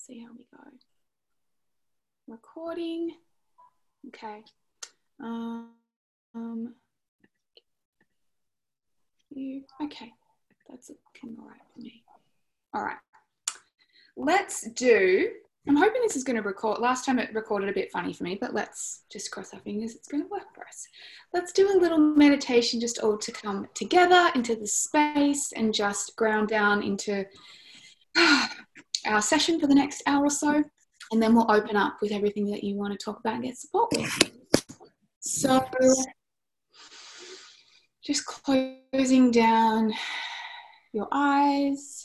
see how we go. Recording. Okay. Okay, that's looking all right for me. All right. Let's do, I'm hoping this is going to record. Last time it recorded a bit funny for me, but let's just cross our fingers. It's going to work for us. Let's do a little meditation just all to come together into the space and just ground down into our session for the next hour or so. And then we'll open up with everything that you want to talk about and get support with. So just closing down your eyes.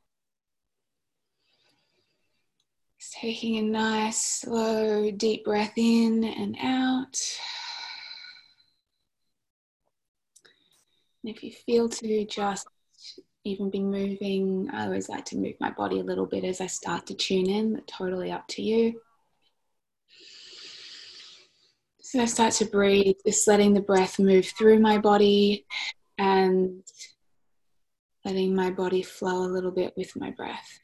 Just taking a nice, slow, deep breath in and out. And if you feel to just even be moving, I always like to move my body a little bit as I start to tune in, but totally up to you. So I start to breathe, just letting the breath move through my body and letting my body flow a little bit with my breath.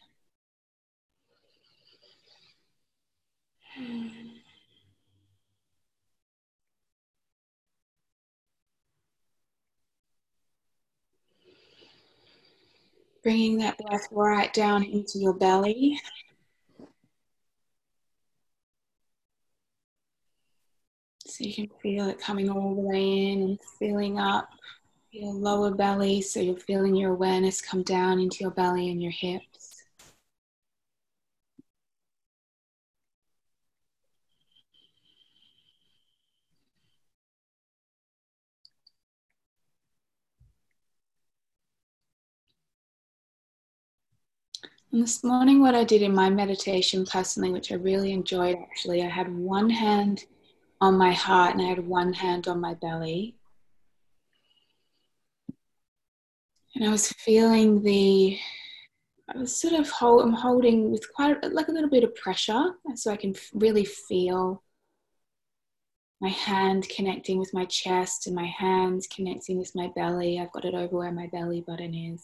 Bringing that breath right down into your belly. So you can feel it coming all the way in and filling up your lower belly. So you're feeling your awareness come down into your belly and your hips. And this morning, what I did in my meditation personally, which I really enjoyed actually, I had one hand on my heart and I had one hand on my belly. And I was feeling I was sort of I'm holding with quite like a little bit of pressure so I can really feel my hand connecting with my chest and my hands connecting with my belly. I've got it over where my belly button is.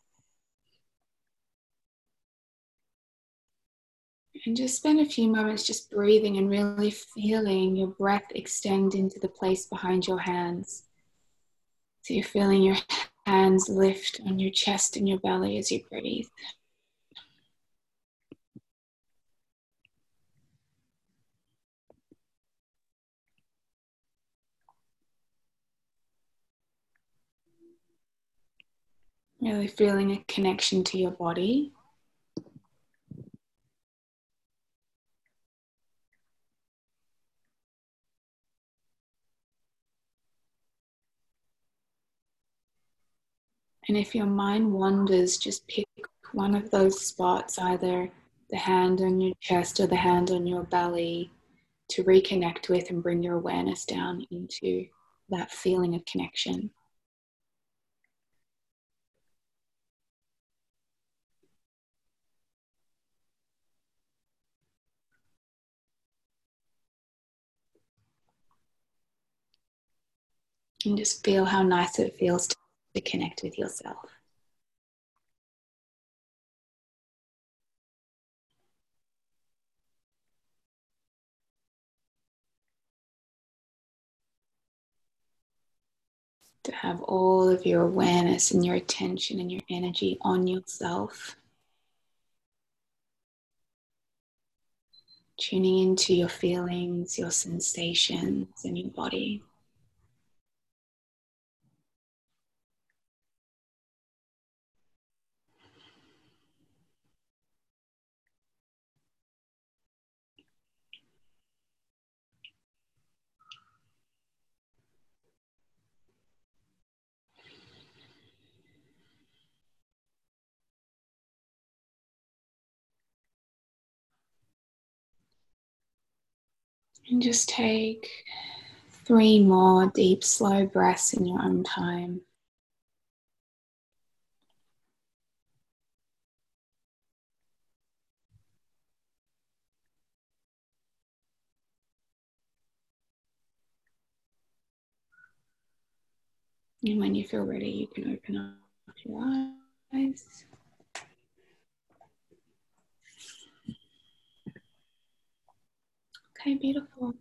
And just spend a few moments just breathing and really feeling your breath extend into the place behind your hands. So you're feeling your hands lift on your chest and your belly as you breathe. Really feeling a connection to your body. And if your mind wanders, just pick one of those spots, either the hand on your chest or the hand on your belly, to reconnect with and bring your awareness down into that feeling of connection. And just feel how nice it feels to connect with yourself. To have all of your awareness and your attention and your energy on yourself. Tuning into your feelings, your sensations in your body. And just take 3 more deep, slow breaths in your own time. And when you feel ready, you can open up your eyes. Okay, beautiful.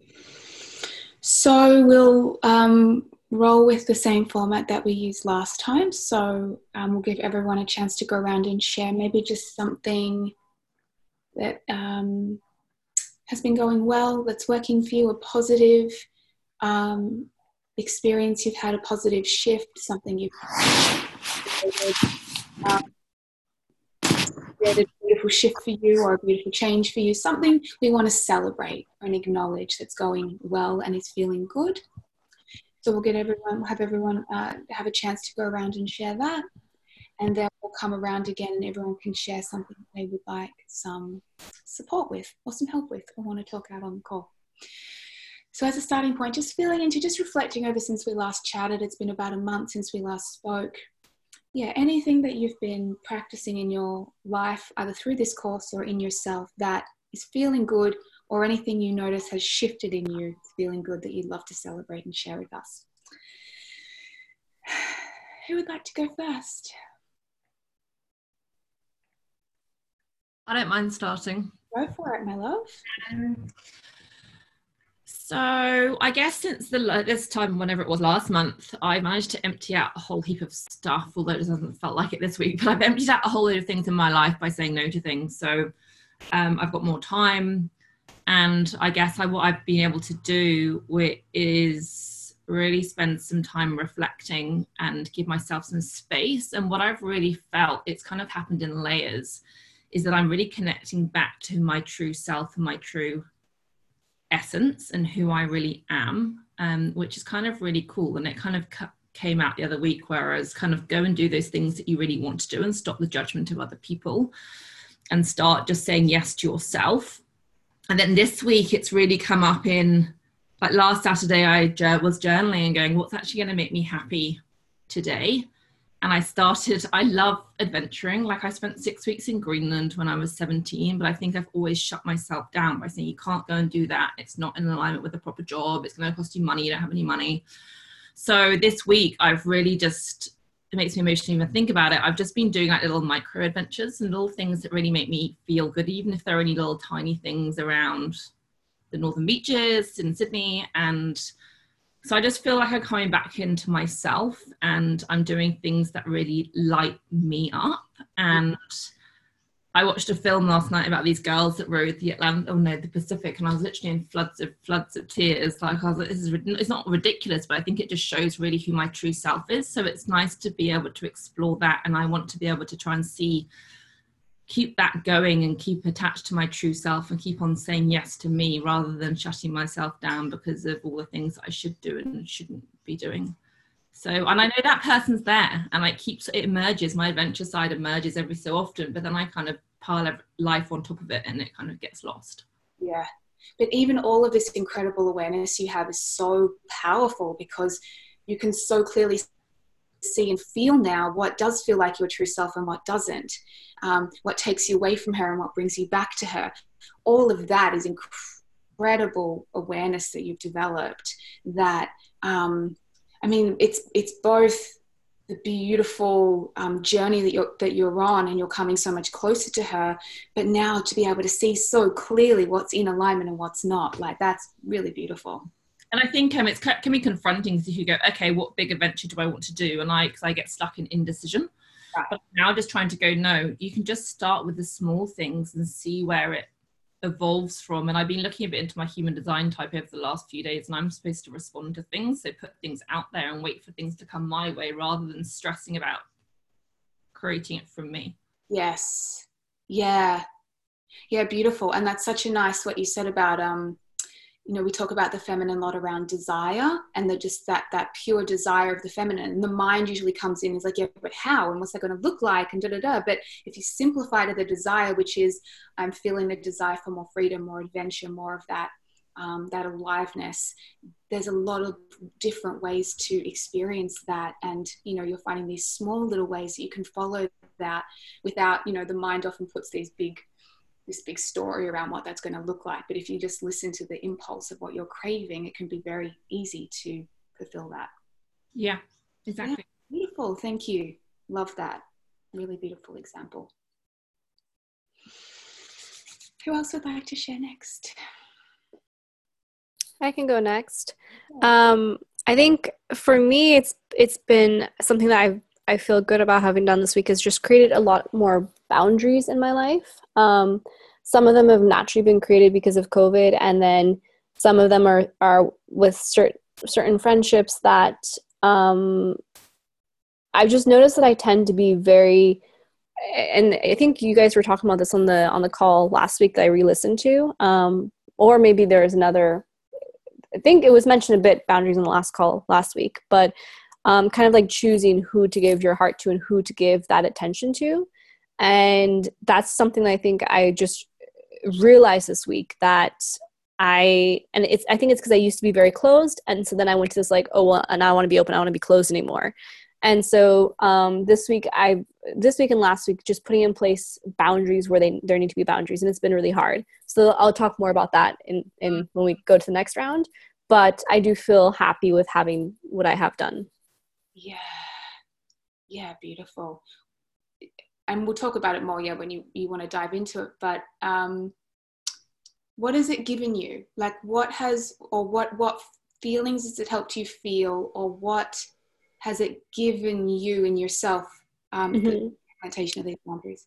So we'll roll with the same format that we used last time. So we'll give everyone a chance to go around and share maybe just something that has been going well, that's working for you, a positive experience you've had, a positive shift, something you've created a beautiful shift for you or a beautiful change for you, something we want to celebrate and acknowledge that's going well and is feeling good. So we'll have everyone have a chance to go around and share that, and then we'll come around again and everyone can share something they would like some support with or some help with or want to talk out on the call. So as a starting point, just feeling into, just reflecting over since we last chatted, it's been about a month since we last spoke. Yeah, anything that you've been practicing in your life, either through this course or in yourself, that is feeling good, or anything you notice has shifted in you, feeling good, that you'd love to celebrate and share with us. Who would like to go first? I don't mind starting. Go for it, my love. So I guess since this time, whenever it was last month, I managed to empty out a whole heap of stuff, although it doesn't felt like it this week, but I've emptied out a whole load of things in my life by saying no to things. So I've got more time, and I guess what I've been able to do is really spend some time reflecting and give myself some space. And what I've really felt, it's kind of happened in layers, is that I'm really connecting back to my true self and my true essence and who I really am, which is kind of really cool. And it kind of came out the other week, whereas kind of go and do those things that you really want to do and stop the judgment of other people and start just saying yes to yourself. And then this week it's really come up in, like last Saturday I was journaling and going, what's actually going to make me happy today? And I love adventuring. Like I spent 6 weeks in Greenland when I was 17, but I think I've always shut myself down by saying, you can't go and do that. It's not in alignment with a proper job. It's going to cost you money. You don't have any money. So this week I've really just, it makes me emotional even think about it. I've just been doing like little micro adventures and little things that really make me feel good, even if they're only little tiny things around the northern beaches in Sydney. And so I just feel like I'm coming back into myself and I'm doing things that really light me up. And I watched a film last night about these girls that rode the Pacific, and I was literally in floods of tears. Like I was like, it's not ridiculous, but I think it just shows really who my true self is. So it's nice to be able to explore that. And I want to be able to try and keep that going and keep attached to my true self and keep on saying yes to me rather than shutting myself down because of all the things that I should do and shouldn't be doing. So, and I know that person's there, and it emerges, my adventure side emerges every so often, but then I kind of pile life on top of it and it kind of gets lost. Yeah. But even all of this incredible awareness you have is so powerful, because you can so clearly see and feel now what does feel like your true self and what doesn't, what takes you away from her and what brings you back to her. All of that is incredible awareness that you've developed, that I mean, it's both the beautiful journey that you're on, and you're coming so much closer to her, but now to be able to see so clearly what's in alignment and what's not, like that's really beautiful. And I think it can be confronting if you go, okay, what big adventure do I want to do? And because I get stuck in indecision. Right. But now just trying to go, no, you can just start with the small things and see where it evolves from. And I've been looking a bit into my human design type over the last few days, and I'm supposed to respond to things. So put things out there and wait for things to come my way rather than stressing about creating it from me. Yes. Yeah. Yeah, beautiful. And that's such a nice, what you said about, you know, we talk about the feminine a lot around desire, and just that pure desire of the feminine. And the mind usually comes in, is like, yeah, but how? And what's that going to look like? And da-da-da. But if you simplify to the desire, which is, I'm feeling the desire for more freedom, more adventure, more of that, that aliveness, there's a lot of different ways to experience that. And, you know, you're finding these small little ways that you can follow that without, you know, the mind often puts this big story around what that's going to look like. But if you just listen to the impulse of what you're craving, it can be very easy to fulfill that. Yeah, exactly. Yeah, beautiful. Thank you. Love that. Really beautiful example. Who else would like to share next? I can go next. I think for me, it's been something that I feel good about having done this week has just created a lot more boundaries in my life. Some of them have naturally been created because of COVID, and then some of them are with certain friendships that I've just noticed that I tend to be very, and I think you guys were talking about this on the call last week that I re-listened to, or maybe there's another. I think it was mentioned a bit boundaries in the last call last week, but kind of like choosing who to give your heart to and who to give that attention to, and that's something that I think I just realized this week that I think it's because I used to be very closed, and so then I went to this like, oh well, and I want to be open, I want to be closed anymore. And so this week and last week, just putting in place boundaries where there need to be boundaries, and it's been really hard. So I'll talk more about that in when we go to the next round. But I do feel happy with having what I have done. Yeah, beautiful. And we'll talk about it more, when you want to dive into it. But what has it given you? Like, what feelings has it helped you feel, or what has it given you and yourself, the implementation of these boundaries?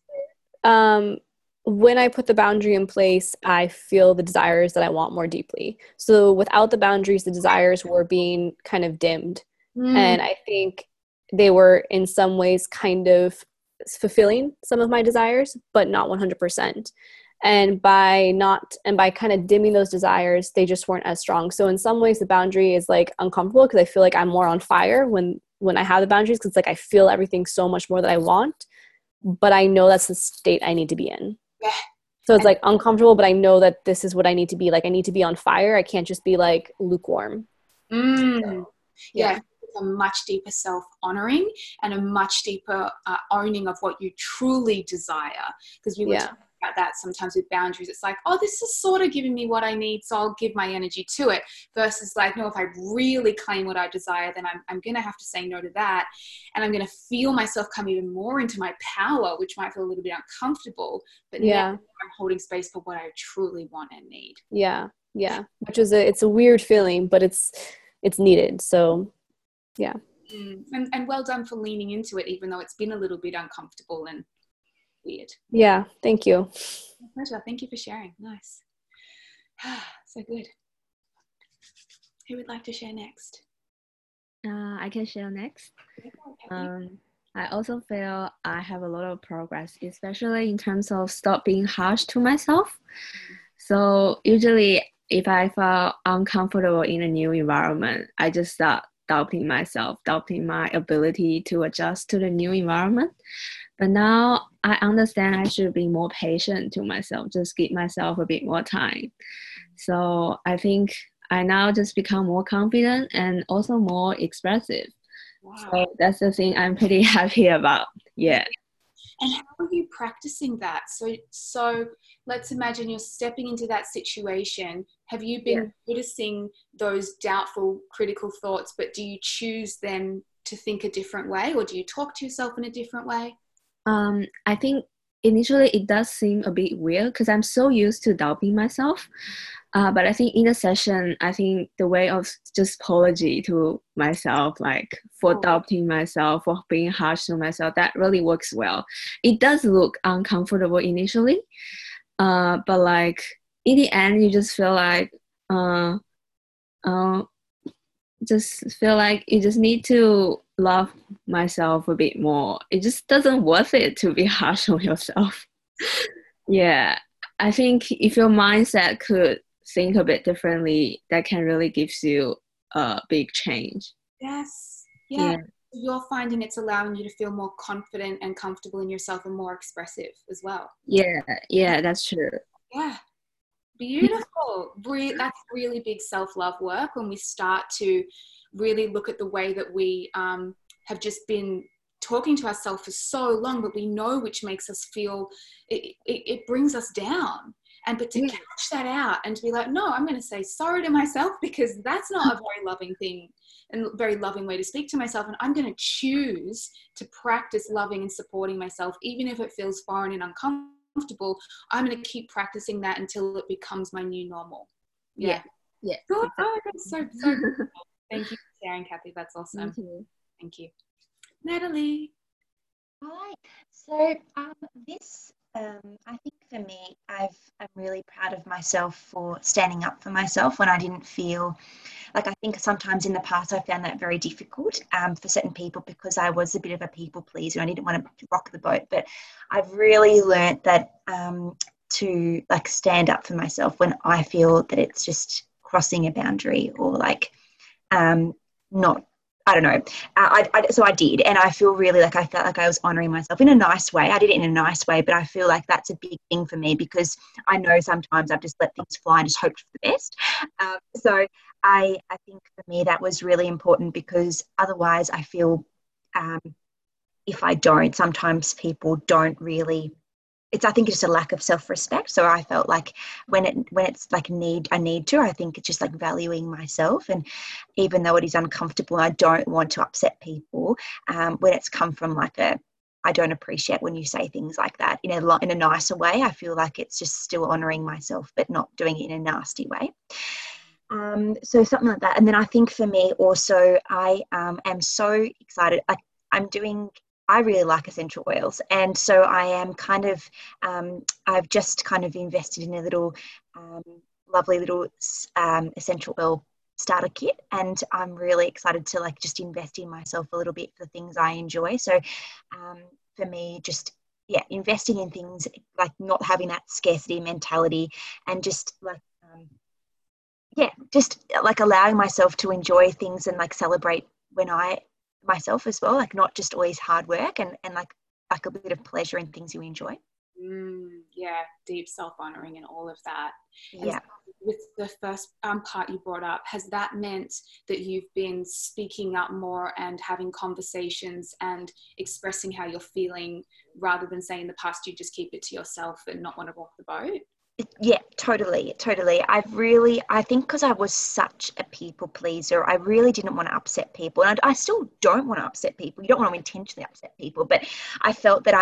When I put the boundary in place, I feel the desires that I want more deeply. So without the boundaries, the desires were being kind of dimmed. And I think they were in some ways kind of fulfilling some of my desires, but not 100%. And by kind of dimming those desires, they just weren't as strong. So in some ways, the boundary is like uncomfortable because I feel like I'm more on fire when I have the boundaries, because like I feel everything so much more that I want, but I know that's the state I need to be in. Yeah. So it's like uncomfortable, but I know that this is what I need to be. Like I need to be on fire. I can't just be like lukewarm. So, yeah. A much deeper self-honoring and a much deeper owning of what you truly desire. Because we were talking about that sometimes with boundaries. It's like, oh, this is sort of giving me what I need, so I'll give my energy to it. Versus like, no, if I really claim what I desire, then I'm going to have to say no to that. And I'm going to feel myself come even more into my power, which might feel a little bit uncomfortable. But now I'm holding space for what I truly want and need. Yeah. Which is it's a weird feeling, but it's needed. So yeah. And well done for leaning into it, even though it's been a little bit uncomfortable and weird. Yeah, thank you. My pleasure. Thank you for sharing. Nice. So good. Who would like to share next? I can share next. I also feel I have a lot of progress, especially in terms of stop being harsh to myself. So usually if I feel uncomfortable in a new environment, I just start doubting myself, doubting my ability to adjust to the new environment. But now I understand I should be more patient to myself, just give myself a bit more time. So I think I now just become more confident and also more expressive. Wow. So that's the thing I'm pretty happy about. Yeah. And how are you practicing that? So let's imagine you're stepping into that situation. Have you been noticing those doubtful, critical thoughts, but do you choose then to think a different way, or do you talk to yourself in a different way? I think initially it does seem a bit weird because I'm so used to doubting myself. But I think in a session, I think the way of just apology to myself, like for doubting myself, for being harsh to myself, that really works well. It does look uncomfortable initially, but like in the end, you just feel like, you just need to love myself a bit more. It just doesn't worth it to be harsh on yourself. Yeah, I think if your mindset could think a bit differently, that can really give you a big change. Yes. Yeah. You're finding it's allowing you to feel more confident and comfortable in yourself and more expressive as well. Yeah, that's true. Yeah. Beautiful. That's really big self-love work when we start to really look at the way that we have just been talking to ourselves for so long, but we know which makes us feel, it brings us down. But to catch that out and to be like, no, I'm going to say sorry to myself, because that's not a very loving thing and very loving way to speak to myself. And I'm going to choose to practice loving and supporting myself, even if it feels foreign and uncomfortable. I'm going to keep practicing that until it becomes my new normal. Yeah. Yeah. Oh, Exactly. that's so cool. Thank you for sharing, Kathy. That's awesome. Thank you. Thank you. Natalie. Right. So this, I think for me, I'm really proud of myself for standing up for myself when I didn't feel like, I think sometimes in the past I found that very difficult for certain people because I was a bit of a people pleaser. I didn't want to rock the boat, but I've really learnt that to like stand up for myself when I feel that it's just crossing a boundary or like not. I don't know. So I did, and I feel really like I felt like I was honouring myself in a nice way. I did it in a nice way, but I feel like that's a big thing for me because I know sometimes I've just let things fly and just hoped for the best. So I think for me that was really important because otherwise I feel if I don't, sometimes people don't really. I think it's just a lack of self-respect. So I felt like when it's like I need to, I think it's just like valuing myself. And even though it is uncomfortable, I don't want to upset people when it's come from like I don't appreciate when you say things like that in a nicer way. I feel like it's just still honouring myself, but not doing it in a nasty way. So something like that. And then I think for me also, I am so excited. I really like essential oils. And so I am kind of, I've just kind of invested in a little lovely little essential oil starter kit. And I'm really excited to like just invest in myself a little bit for things I enjoy. So for me, just, investing in things like not having that scarcity mentality and just like, just like allowing myself to enjoy things and like celebrate myself as well, like not just always hard work and like a bit of pleasure in things you enjoy. Deep self-honoring and all of that. Yeah. And with the first part you brought up, has that meant that you've been speaking up more and having conversations and expressing how you're feeling rather than saying in the past you just keep it to yourself and not want to rock the boat? Yeah, totally. I think because I was such a people pleaser, I really didn't want to upset people. And I still don't want to upset people. You don't want to intentionally upset people, but I felt that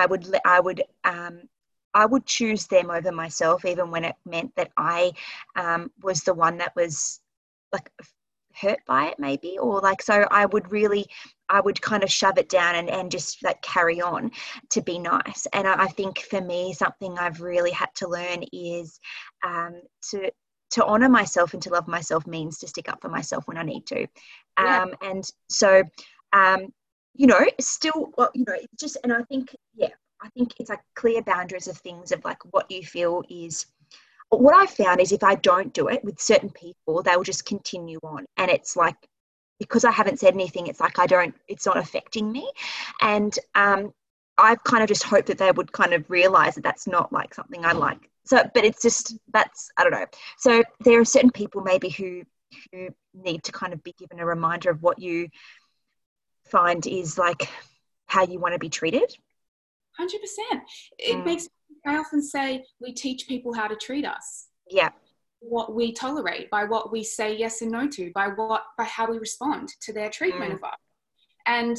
I would choose them over myself, even when it meant that I was the one that was like hurt by it maybe, or like, so I would kind of shove it down and just like carry on to be nice. And I think for me, something I've really had to learn is to honor myself and to love myself means to stick up for myself when I need to. And so, still, it's just, and I think it's like clear boundaries of things of like what you feel is. What I found is if I don't do it with certain people, they will just continue on. And it's like, because I haven't said anything, it's like it's not affecting me. And I've kind of just hoped that they would kind of realize that that's not like something I like. So, but it's just, I don't know. So there are certain people maybe who need to kind of be given a reminder of what you find is like how you want to be treated. 100%. It makes, I often say we teach people how to treat us. Yeah. What we tolerate, by what we say yes and no to, by how we respond to their treatment of us. And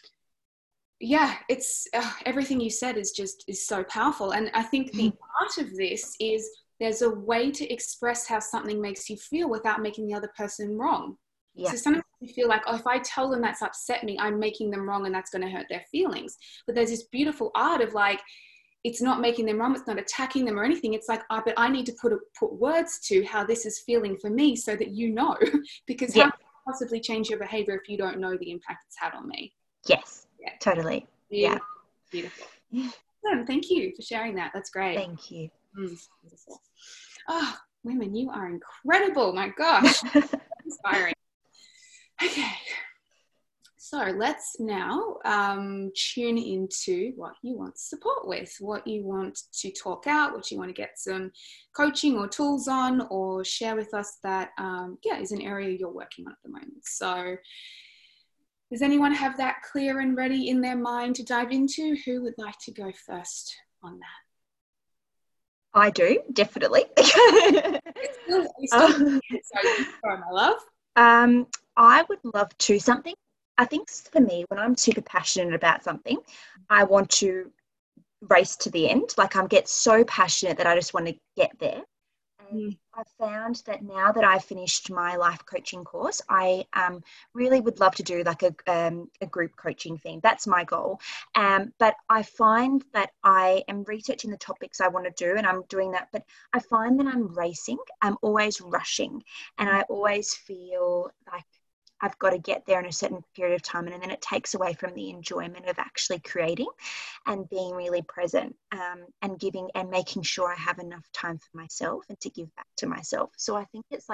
it's everything you said is so powerful. And I think the art of this is there's a way to express how something makes you feel without making the other person wrong. Yeah. So sometimes you feel like, if I tell them that's upset me, I'm making them wrong and that's going to hurt their feelings. But there's this beautiful art of like, it's not making them wrong, it's not attacking them or anything. It's like, but I need to put words to how this is feeling for me so that you know, because how can you possibly change your behavior if you don't know the impact it's had on me? Yes, totally. Beautiful. Beautiful. Thank you for sharing that. That's great. Thank you. Beautiful. Oh, women, you are incredible. My gosh. Inspiring. Okay. So let's now tune into what you want support with, what you want to talk out, what you want to get some coaching or tools on, or share with us that, is an area you're working on at the moment. So does anyone have that clear and ready in their mind to dive into? Who would like to go first on that? I do, definitely. So you go, my love. I would love to something. I think for me, when I'm super passionate about something, I want to race to the end. Like I get so passionate that I just want to get there. I've found that now that I've finished my life coaching course, I really would love to do like a group coaching thing. That's my goal. But I find that I am researching the topics I want to do, and I'm doing that. But I find that I'm racing. I'm always rushing, and I always feel like I've got to get there in a certain period of time, and then it takes away from the enjoyment of actually creating and being really present, and giving and making sure I have enough time for myself and to give back to myself. So I think it's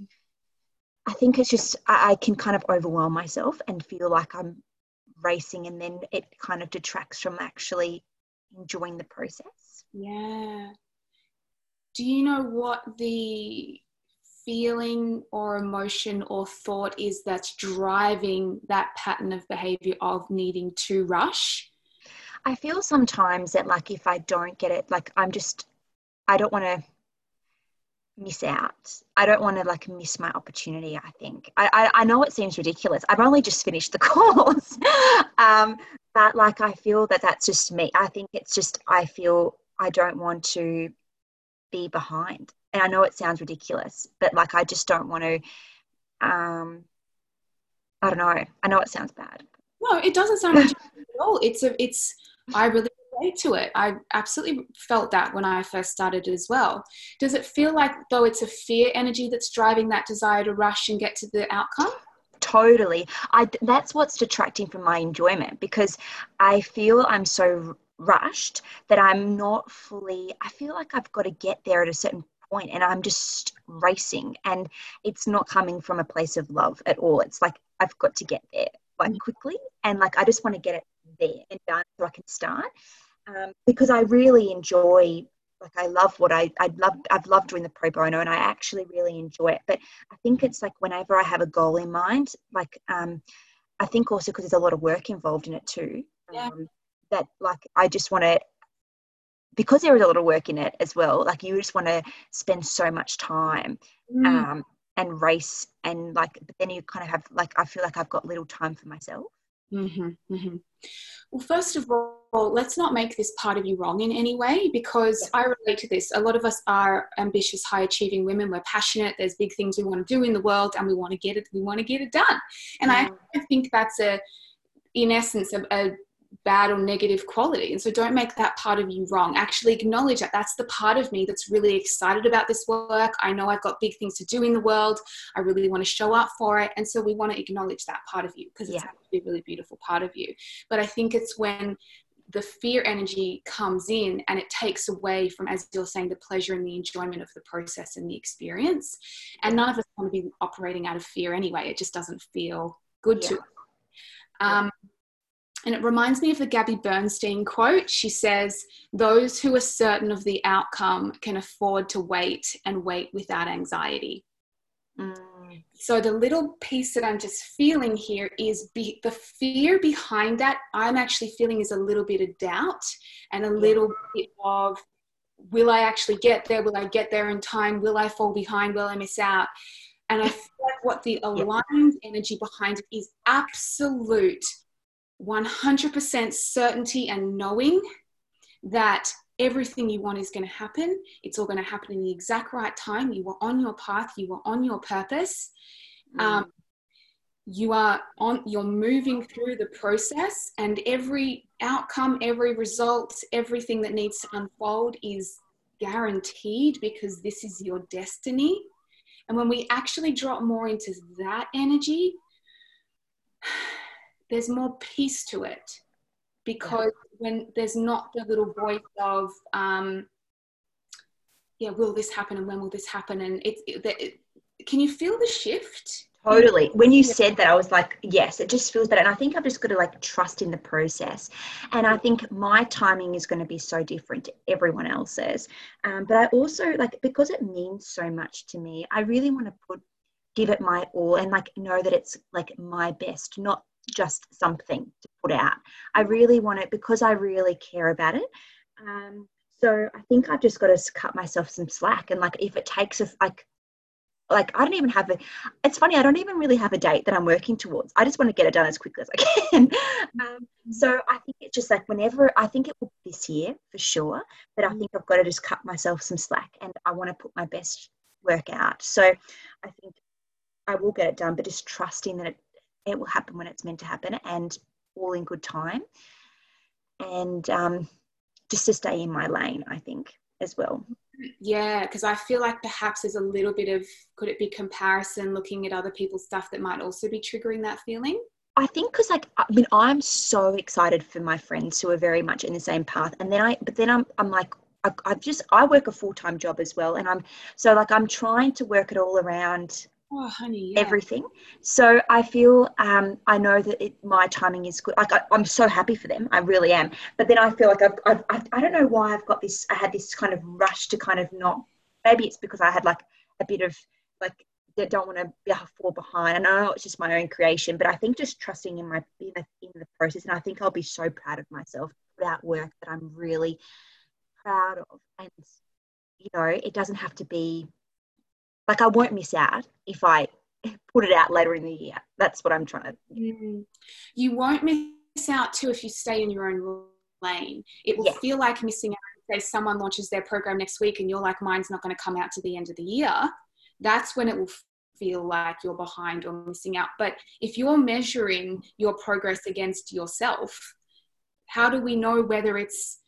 just I can kind of overwhelm myself and feel like I'm racing, and then it kind of detracts from actually enjoying the process. Yeah. Do you know what the feeling or emotion or thought is that's driving that pattern of behavior of needing to rush? I feel sometimes that like if I don't get it, like I don't want to miss out. I don't want to like miss my opportunity, I think. I know it seems ridiculous. I've only just finished the course. But like I feel that that's just me. I think it's just I feel I don't want to be behind. And I know it sounds ridiculous, but like I just don't want to I don't know. I know it sounds bad. No, it doesn't sound ridiculous at all. I really relate to it. I absolutely felt that when I first started as well. Does it feel like though it's a fear energy that's driving that desire to rush and get to the outcome? Totally. That's what's detracting from my enjoyment, because I feel I'm so rushed that I'm not fully, I feel like I've got to get there at a certain point, and I'm just racing, and it's not coming from a place of love at all. It's like I've got to get there like quickly, and like I just want to get it there and done so I can start, because I really enjoy, like I love what I've loved doing the pro bono, and I actually really enjoy it. But I think it's like whenever I have a goal in mind, like I think also because there's a lot of work involved in it too, that like I just want to, because there is a lot of work in it as well, like you just want to spend so much time and race, and like, but then you kind of have like, I feel like I've got little time for myself. Mm-hmm, mm-hmm. Well, first of all, let's not make this part of you wrong in any way, because I relate to this. A lot of us are ambitious, high-achieving women. We're passionate. There's big things we want to do in the world, and we want to get it. We want to get it done. And I think that's in essence, a bad or negative quality. And so don't make that part of you wrong. Actually acknowledge that that's the part of me that's really excited about this work. I know I've got big things to do in the world. I really want to show up for it. And so we want to acknowledge that part of you, because it's actually a really beautiful part of you. But I think it's when the fear energy comes in and it takes away from, as you're saying, the pleasure and the enjoyment of the process and the experience. And none of us want to be operating out of fear anyway. It just doesn't feel good to us. And it reminds me of the Gabby Bernstein quote. She says, "Those who are certain of the outcome can afford to wait, and wait without anxiety." So the little piece that I'm just feeling here is the fear behind that I'm actually feeling is a little bit of doubt and a little bit of, will I actually get there? Will I get there in time? Will I fall behind? Will I miss out? And I feel like what the aligned energy behind it is absolute 100% certainty and knowing that everything you want is going to happen. It's all going to happen in the exact right time. You are on your path. You are on your purpose. You're moving through the process, and every outcome, every result, everything that needs to unfold is guaranteed, because this is your destiny. And when we actually drop more into that energy, there's more peace to it, because when there's not the little voice of, will this happen, and when will this happen? And can you feel the shift? Totally. When you said that, I was like, yes, it just feels better. And I think I've just got to like trust in the process. And I think my timing is going to be so different to everyone else's. But I also, like, because it means so much to me, I really want to give it my all, and like know that it's like my best, not just something to put out. I really want it because I really care about it. So I think I've just got to cut myself some slack, and like if it takes like, I don't even have it's funny, I don't even really have a date that I'm working towards. I just want to get it done as quickly as I can. So I think it's just like I think it will be this year for sure, but I think I've got to just cut myself some slack, and I want to put my best work out. So I think I will get it done, but just trusting that it will happen when it's meant to happen, and all in good time. And just to stay in my lane, I think, as well. Yeah, because I feel like perhaps there's a little bit of, could it be comparison, looking at other people's stuff that might also be triggering that feeling? I think because, like, I mean, I'm so excited for my friends who are very much in the same path, and then I'm like, I work a full-time job as well, and I'm trying to work it all around honey, yeah. everything. So I feel I know that my timing is good. Like, I'm so happy for them, I really am. But then I feel like I don't know why I had this kind of rush to kind of not. Maybe it's because I had like a bit of like, that don't want to fall behind. I know it's just my own creation, but I think just trusting in the process, and I think I'll be so proud of myself for that work that I'm really proud of. And it doesn't have to be like, I won't miss out if I put it out later in the year. That's what I'm trying to. You won't miss out too if you stay in your own lane. It will feel like missing out. Say someone launches their program next week and you're like, mine's not going to come out to the end of the year. That's when it will feel like you're behind or missing out. But if you're measuring your progress against yourself, how do we know whether it's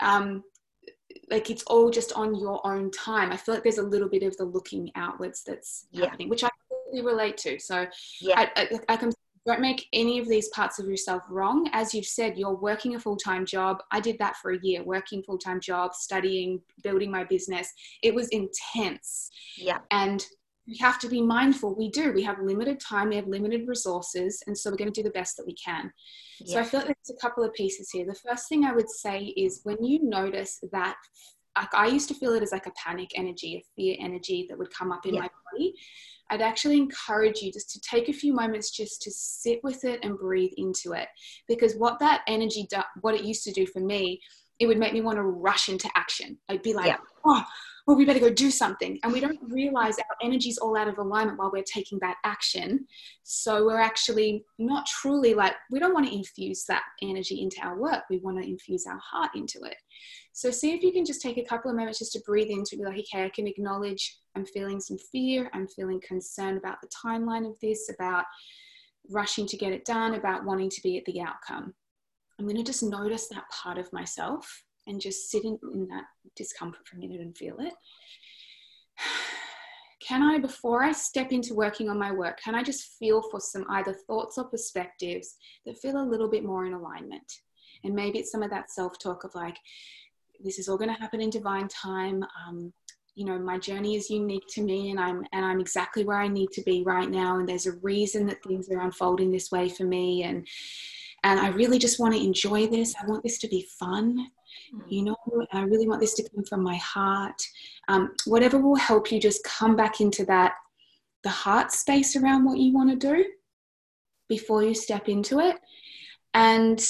like it's all just on your own time? I feel like there's a little bit of the looking outwards that's happening, which I completely relate to. So I can, don't make any of these parts of yourself wrong. As you've said, you're working a full-time job. I did that for a year, working full-time job, studying, building my business. It was intense. Yeah. And we have to be mindful. We have limited time, we have limited resources, and so we're going to do the best that we can. So I feel like there's a couple of pieces here. The first thing I would say is, when you notice that, like, I used to feel it as like a panic energy, a fear energy that would come up in my body, I'd actually encourage you just to take a few moments just to sit with it and breathe into it. Because what that energy, what it used to do for me, it would make me want to rush into action. I'd be like, well, we better go do something. And we don't realize our energy's all out of alignment while we're taking that action. So we're actually not truly, like, we don't want to infuse that energy into our work. We want to infuse our heart into it. So see if you can just take a couple of moments just to breathe into it, be like, okay, I can acknowledge I'm feeling some fear. I'm feeling concerned about the timeline of this, about rushing to get it done, about wanting to be at the outcome. I'm going to just notice that part of myself and just sit in that discomfort for a minute and feel it. Can I, before I step into working on my work, can I just feel for some either thoughts or perspectives that feel a little bit more in alignment? And maybe it's some of that self-talk of like, this is all going to happen in divine time. My journey is unique to me, and I'm exactly where I need to be right now. And there's a reason that things are unfolding this way for me. And I really just want to enjoy this. I want this to be fun. I really want this to come from my heart. Whatever will help you just come back into the heart space around what you want to do before you step into it. And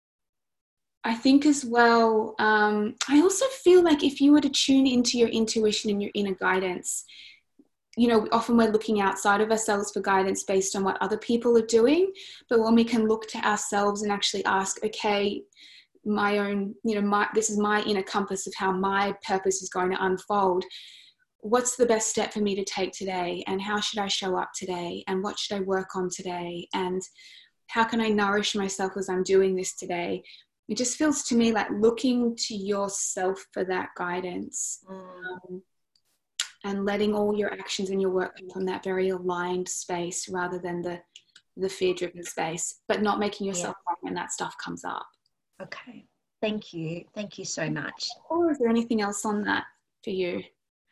I think as well, I also feel like if you were to tune into your intuition and your inner guidance, often we're looking outside of ourselves for guidance based on what other people are doing. But when we can look to ourselves and actually ask, okay, my own, this is my inner compass of how my purpose is going to unfold. What's the best step for me to take today? And how should I show up today? And what should I work on today? And how can I nourish myself as I'm doing this today? It just feels to me like looking to yourself for that guidance. And letting all your actions and your work come from that very aligned space rather than the fear-driven space, but not making yourself wrong when that stuff comes up. Okay. Thank you. Thank you so much. Or is there anything else on that for you?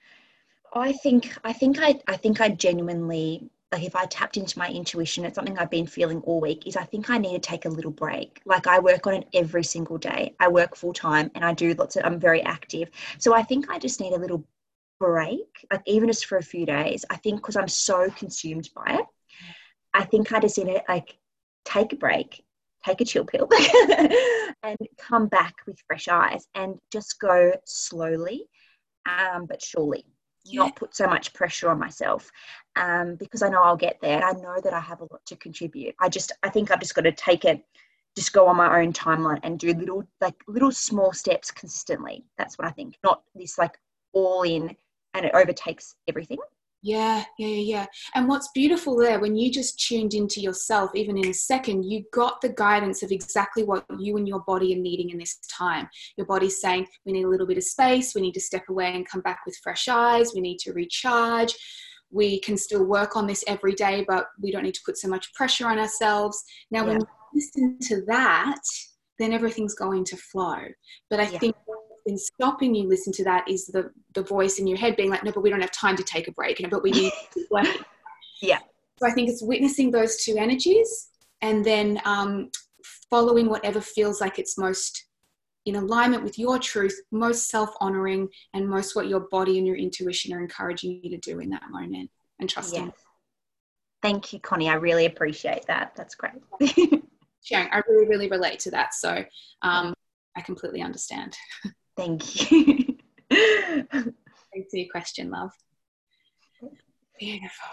I think I genuinely, like, if I tapped into my intuition, it's something I've been feeling all week, is I think I need to take a little break. Like, I work on it every single day. I work full time and I'm very active. So I think I just need a little break, like even just for a few days. I think because I'm so consumed by it, I think I just need to like take a break, take a chill pill and come back with fresh eyes and just go slowly but surely. not put so much pressure on myself, because I know I'll get there. I know that I have a lot to contribute. I think I've just got to take it, just go on my own timeline and do little small steps consistently. That's what I think, not this like all in and it overtakes everything. Yeah. And what's beautiful there, when you just tuned into yourself, even in a second, you got the guidance of exactly what you and your body are needing in this time. Your body's saying, we need a little bit of space. We need to step away and come back with fresh eyes. We need to recharge. We can still work on this every day, but we don't need to put so much pressure on ourselves. Now, when you listen to that, then everything's going to flow. But I think in stopping you listen to that is the voice in your head being like, no, but we don't have time to take a break, but we need to keep working. Yeah. So I think it's witnessing those two energies and then following whatever feels like it's most in alignment with your truth, most self-honoring, and most what your body and your intuition are encouraging you to do in that moment, and trusting. Yes. Thank you, Connie. I really appreciate that. That's great. Sharing, I really, really relate to that. So I completely understand. Thank you. Thanks for your question, love. Beautiful.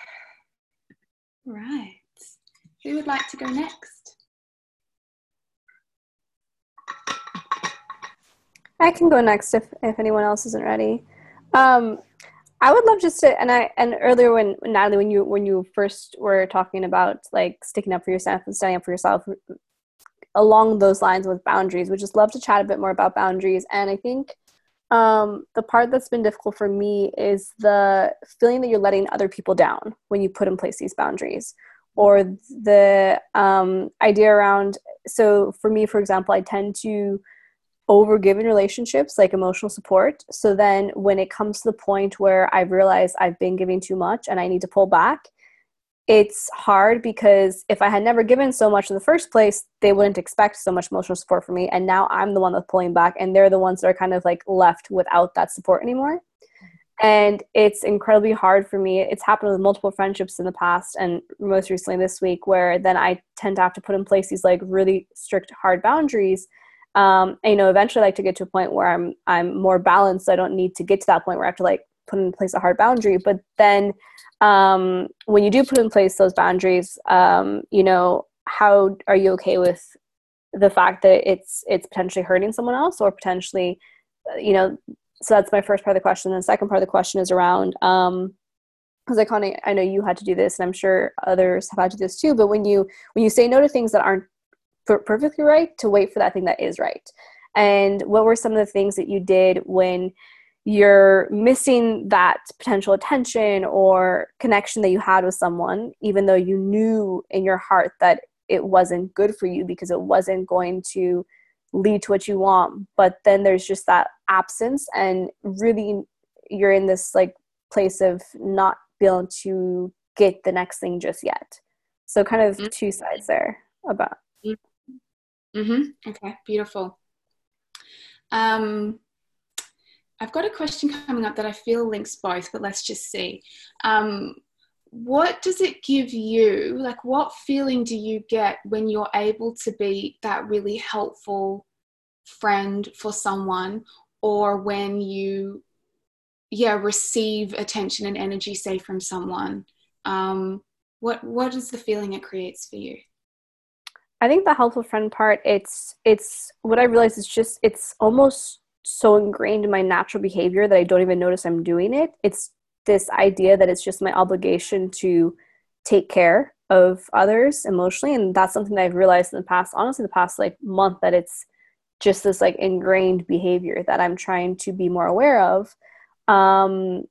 Right. Who would like to go next? I can go next if anyone else isn't ready. I would love just to, and earlier when Natalie, when you first were talking about like sticking up for yourself and standing up for yourself, along those lines with boundaries, would just love to chat a bit more about boundaries. And I think the part that's been difficult for me is the feeling that you're letting other people down when you put in place these boundaries, or the idea around. So for me, for example, I tend to overgive in relationships, like emotional support. So then when it comes to the point where I've realized I've been giving too much and I need to pull back, it's hard because if I had never given so much in the first place, they wouldn't expect so much emotional support from me. And now I'm the one that's pulling back and they're the ones that are kind of like left without that support anymore. And it's incredibly hard for me. It's happened with multiple friendships in the past and most recently this week, where then I tend to have to put in place these like really strict, hard boundaries. And, eventually I like to get to a point where I'm more balanced. So I don't need to get to that point where I have to like put in place a hard boundary. But then when you do put in place those boundaries, how are you okay with the fact that it's potentially hurting someone else or potentially, so that's my first part of the question. And the second part of the question is around, because I know you had to do this and I'm sure others have had to do this too, but when you say no to things that aren't perfectly right, to wait for that thing that is right. And what were some of the things that you did when you're missing that potential attention or connection that you had with someone, even though you knew in your heart that it wasn't good for you because it wasn't going to lead to what you want, but then there's just that absence and really you're in this like place of not being able to get the next thing just yet. So kind of two sides there about. Okay, beautiful. I've got a question coming up that I feel links both, but let's just see. What does it give you? Like, what feeling do you get when you're able to be that really helpful friend for someone, or when you, receive attention and energy, say, from someone? What is the feeling it creates for you? I think the helpful friend part, it's what I realized is just, it's almost so ingrained in my natural behavior that I don't even notice I'm doing it. It's this idea that it's just my obligation to take care of others emotionally. And that's something that I've realized in the past like month, that it's just this like ingrained behavior that I'm trying to be more aware of. And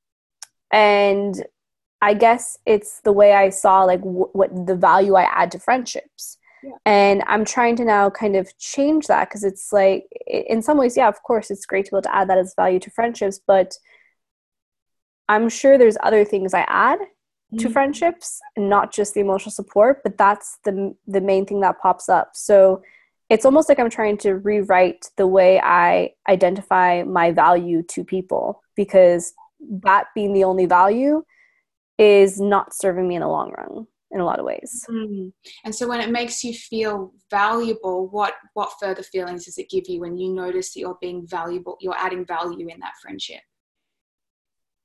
I guess it's the way I saw like what the value I add to friendships. Yeah. And I'm trying to now kind of change that, because it's like, in some ways, of course, it's great to be able to add that as value to friendships, but I'm sure there's other things I add to friendships, not just the emotional support, but that's the main thing that pops up. So it's almost like I'm trying to rewrite the way I identify my value to people, because that being the only value is not serving me in the long run in a lot of ways. And so when it makes you feel valuable, what further feelings does it give you when you notice that you're being valuable, you're adding value in that friendship?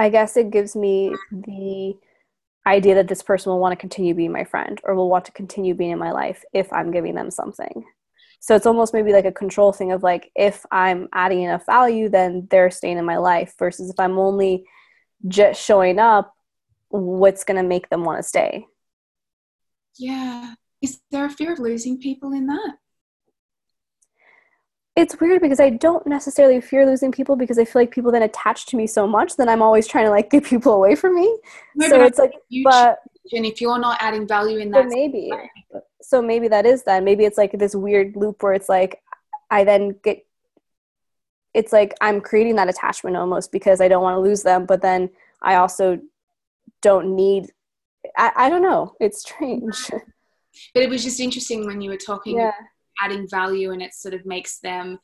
I guess it gives me the idea that this person will want to continue being my friend or will want to continue being in my life if I'm giving them something. So it's almost maybe like a control thing of like, if I'm adding enough value, then they're staying in my life, versus if I'm only just showing up, what's going to make them want to stay? Yeah. Is there a fear of losing people in that? It's weird because I don't necessarily fear losing people, because I feel like people then attach to me so much, then I'm always trying to like get people away from me. No, So it's like, but and if you're not adding value in that, so maybe that is that. Maybe it's like this weird loop where it's like I then get, it's like I'm creating that attachment almost because I don't want to lose them, but then I also don't need, I don't know. It's strange. But it was just interesting when you were talking Yeah. about adding value, and it sort of makes them,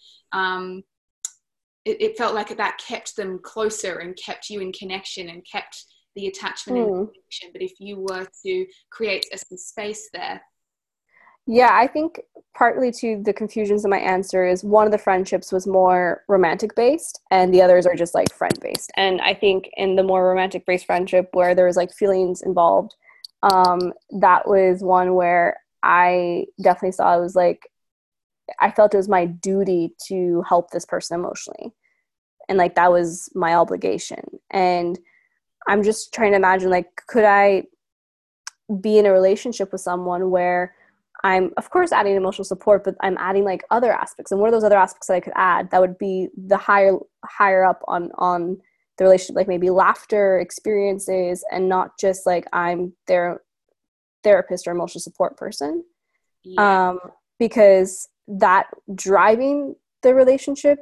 it felt like that kept them closer and kept you in connection and kept the attachment in connection. But if you were to create some space there. Yeah, I think partly to the confusions in my answer is one of the friendships was more romantic based and the others are just like friend based. And I think in the more romantic based friendship where there was like feelings involved, that was one where I definitely saw it was like, I felt it was my duty to help this person emotionally. And like, that was my obligation. And I'm just trying to imagine, like, could I be in a relationship with someone where I'm, of course, adding emotional support, but I'm adding like other aspects. And one of those other aspects that I could add, that would be the higher up on the relationship, like maybe laughter experiences, and not just like I'm their therapist or emotional support person. Yeah. Because that driving the relationship,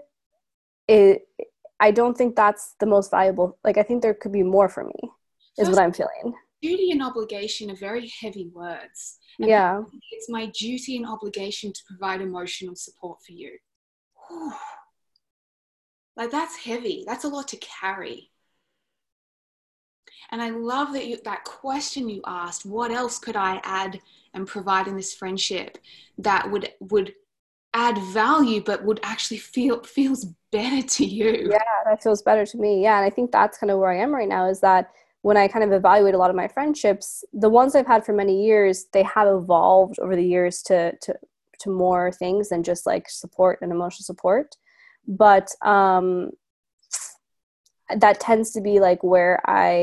I don't think that's the most valuable. Like, I think there could be more for me, is what I'm feeling. Duty and obligation are very heavy words. And yeah. It's my duty and obligation to provide emotional support for you. Whew. Like, that's heavy. That's a lot to carry. And I love that that question you asked, what else could I add and provide in this friendship that would add value, but would actually feels better to you? Yeah, that feels better to me. Yeah, and I think that's kind of where I am right now, is that when I kind of evaluate a lot of my friendships, the ones I've had for many years, they have evolved over the years to more things than just like support and emotional support. But that tends to be like where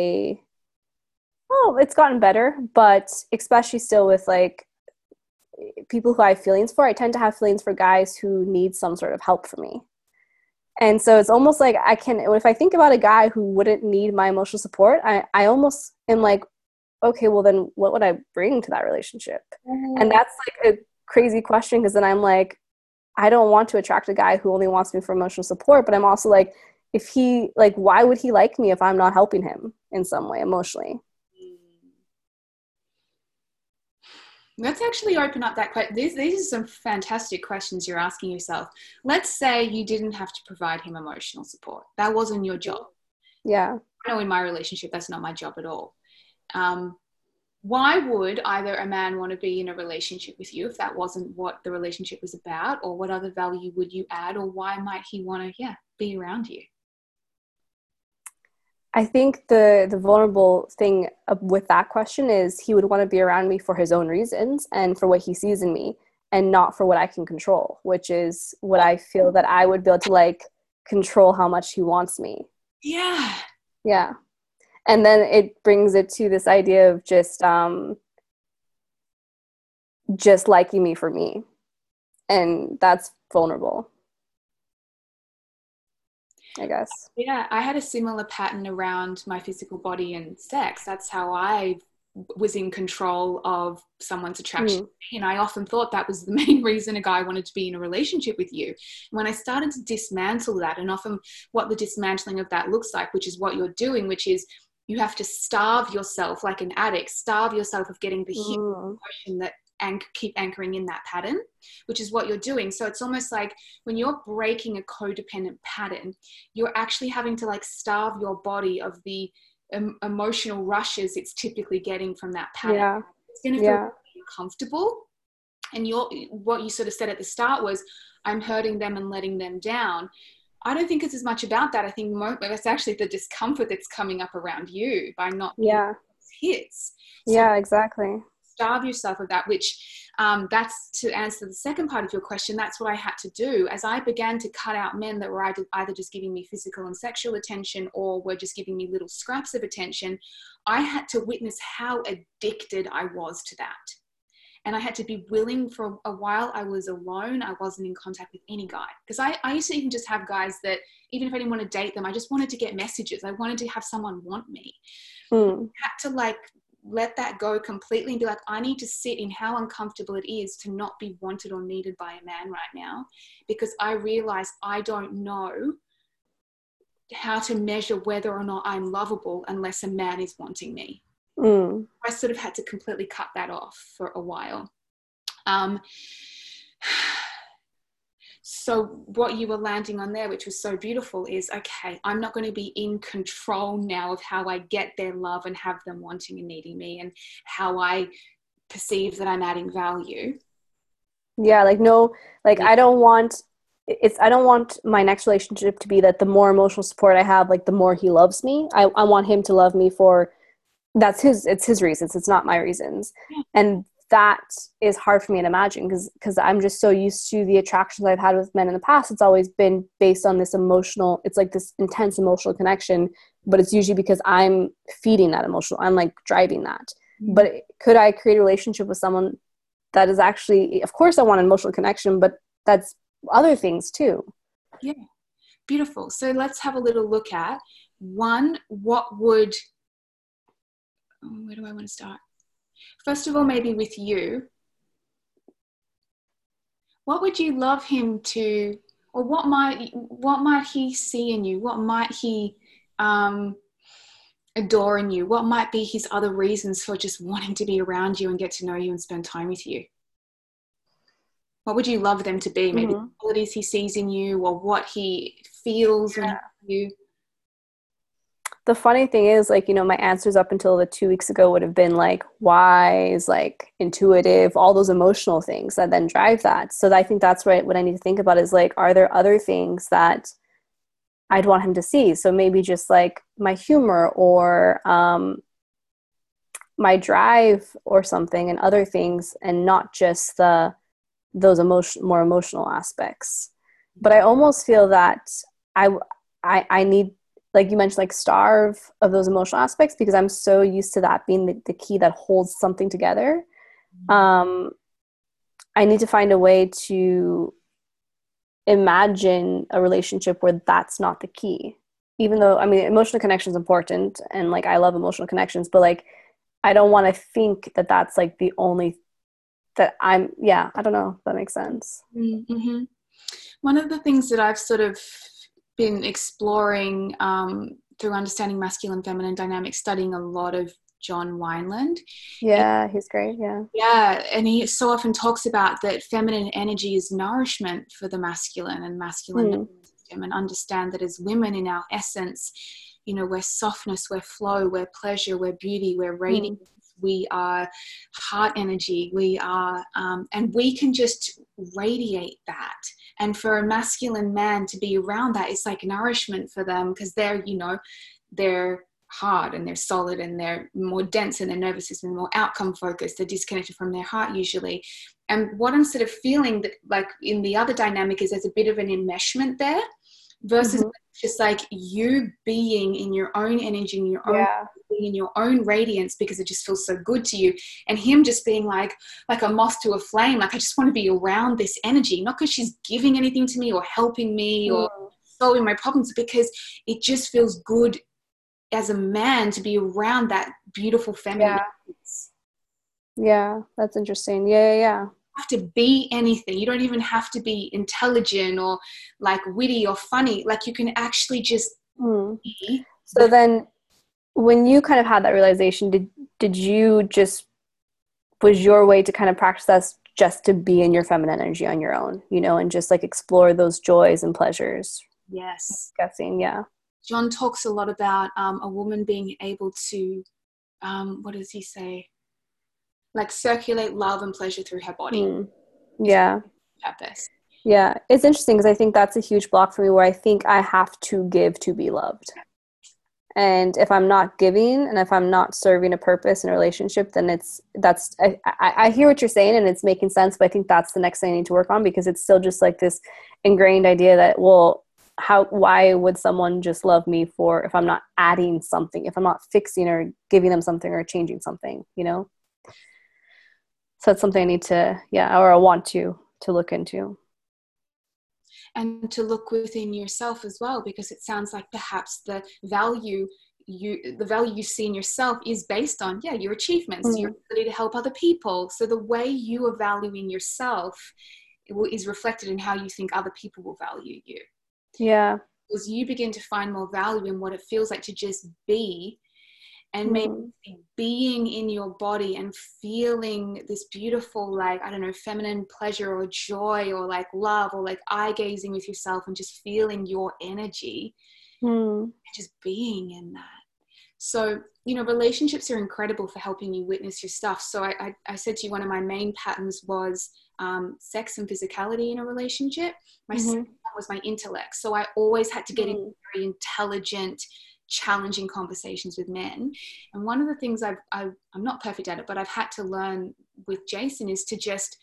it's gotten better, but especially still with like people who I have feelings for, I tend to have feelings for guys who need some sort of help from me. And so it's almost like if I think about a guy who wouldn't need my emotional support, I almost am like, okay, well then what would I bring to that relationship? And that's like a crazy question, because then I'm like, I don't want to attract a guy who only wants me for emotional support, but I'm also like, if he, like, why would he like me if I'm not helping him in some way emotionally? Let's actually open up that question. These are some fantastic questions you're asking yourself. Let's say you didn't have to provide him emotional support. That wasn't your job. Yeah. I know in my relationship, that's not my job at all. Why would either a man want to be in a relationship with you if that wasn't what the relationship was about? Or what other value would you add? Or why might he want to, be around you? I think the vulnerable thing with that question is he would want to be around me for his own reasons and for what he sees in me, and not for what I can control, which is what I feel that I would be able to like control how much he wants me. Yeah. Yeah. And then it brings it to this idea of just liking me for me. And that's vulnerable, I guess. Yeah, I had a similar pattern around my physical body and sex. That's how I was in control of someone's attraction to me. And I often thought that was the main reason a guy wanted to be in a relationship with you. When I started to dismantle that, and often what the dismantling of that looks like, which is what you're doing, which is you have to starve yourself like an addict, starve yourself of getting the hit emotion that keep anchoring in that pattern, which is what you're doing. So it's almost like when you're breaking a codependent pattern, you're actually having to like starve your body of the emotional rushes it's typically getting from that pattern. Yeah. It's going to feel really uncomfortable. And what you sort of said at the start was, I'm hurting them and letting them down. I don't think it's as much about that. I think it's actually the discomfort that's coming up around you by not being his. So Yeah, exactly. starve yourself of that, which that's to answer the second part of your question. That's what I had to do as I began to cut out men that were either just giving me physical and sexual attention or were just giving me little scraps of attention. I had to witness how addicted I was to that. And I had to be willing for a while. I was alone. I wasn't in contact with any guy. Because I used to even just have guys that, even if I didn't want to date them, I just wanted to get messages. I wanted to have someone want me. I had to like let that go completely and be like, I need to sit in how uncomfortable it is to not be wanted or needed by a man right now. Because I realize I don't know how to measure whether or not I'm lovable unless a man is wanting me. I sort of had to completely cut that off for a while. So what you were landing on there, which was so beautiful, is, okay, I'm not going to be in control now of how I get their love and have them wanting and needing me and how I perceive that I'm adding value. Yeah, like, no, like, I don't want my next relationship to be that the more emotional support I have, like, the more he loves me. I want him to love me for, it's his reasons. It's not my reasons. And that is hard for me to imagine because I'm just so used to the attractions I've had with men in the past. It's always been based on this emotional, it's like this intense emotional connection, but it's usually because I'm feeding that emotional, I'm like driving that. But could I create a relationship with someone that is actually, of course I want an emotional connection, but that's other things too. Yeah. Beautiful. So let's have a little look at one, where do I want to start? First of all, maybe with you. What would you love him to, or what might he see in you? What might he adore in you? What might be his other reasons for just wanting to be around you and get to know you and spend time with you? What would you love them to be? Maybe the qualities he sees in you or what he feels when you. The funny thing is, like, you know, my answers up until the 2 weeks ago would have been like wise, like intuitive, all those emotional things that then drive that. So I think that's right. What I need to think about is like, are there other things that I'd want him to see? So maybe just like my humor or my drive or something, and other things, and not just those more emotional aspects. But I almost feel that I need, like you mentioned, like starve of those emotional aspects because I'm so used to that being the key that holds something together. I need to find a way to imagine a relationship where that's not the key. Even though, I mean, emotional connection is important and like I love emotional connections, but like I don't want to think that that's like the only that I don't know if that makes sense. Mm-hmm. One of the things that I've sort of been exploring through understanding masculine and feminine dynamics, studying a lot of John Wineland. Yeah, he's great. Yeah, and he so often talks about that feminine energy is nourishment for the masculine and masculine system, and understand that as women in our essence, you know, we're softness, we're flow, we're pleasure, we're beauty, we're radiance. We are heart energy, we are, and we can just radiate that. And for a masculine man to be around that, it's like nourishment for them because they're, you know, they're hard and they're solid and they're more dense in their nervous system, more outcome focused, they're disconnected from their heart usually. And what I'm sort of feeling that like in the other dynamic is there's a bit of an enmeshment there versus just like you being in your own energy, in your own being in your own radiance because it just feels so good to you, and him just being like a moth to a flame, like I just want to be around this energy, not because she's giving anything to me or helping me or solving my problems, because it just feels good as a man to be around that beautiful feminine essence. Yeah, that's interesting. Yeah. Have to be anything. You don't even have to be intelligent or like witty or funny. Like you can actually just be. So then when you kind of had that realization, did you just, was your way to kind of practice that just to be in your feminine energy on your own, you know, and just like explore those joys and pleasures? Yes. I'm guessing, yeah. John talks a lot about a woman being able to, what does he say? Like circulate love and pleasure through her body. Yeah. Purpose. Yeah, it's interesting because I think that's a huge block for me where I think I have to give to be loved. And if I'm not giving and if I'm not serving a purpose in a relationship, then I hear what you're saying and it's making sense, but I think that's the next thing I need to work on, because it's still just like this ingrained idea that, well, why would someone just love me if I'm not adding something, if I'm not fixing or giving them something or changing something, you know? So that's something I need to, or I want to look into. And to look within yourself as well, because it sounds like perhaps the value you see in yourself is based on your achievements, your ability to help other people. So the way you are valuing yourself is reflected in how you think other people will value you. Yeah. Because you begin to find more value in what it feels like to just be, and maybe being in your body and feeling this beautiful, like, I don't know, feminine pleasure or joy or like love, or like eye gazing with yourself and just feeling your energy, and just being in that. So, you know, relationships are incredible for helping you witness your stuff. So I said to you, one of my main patterns was sex and physicality in a relationship. My second one was my intellect. So I always had to get into very intelligent, challenging conversations with men. And one of the things I'm not perfect at it, but I've had to learn with Jason is to just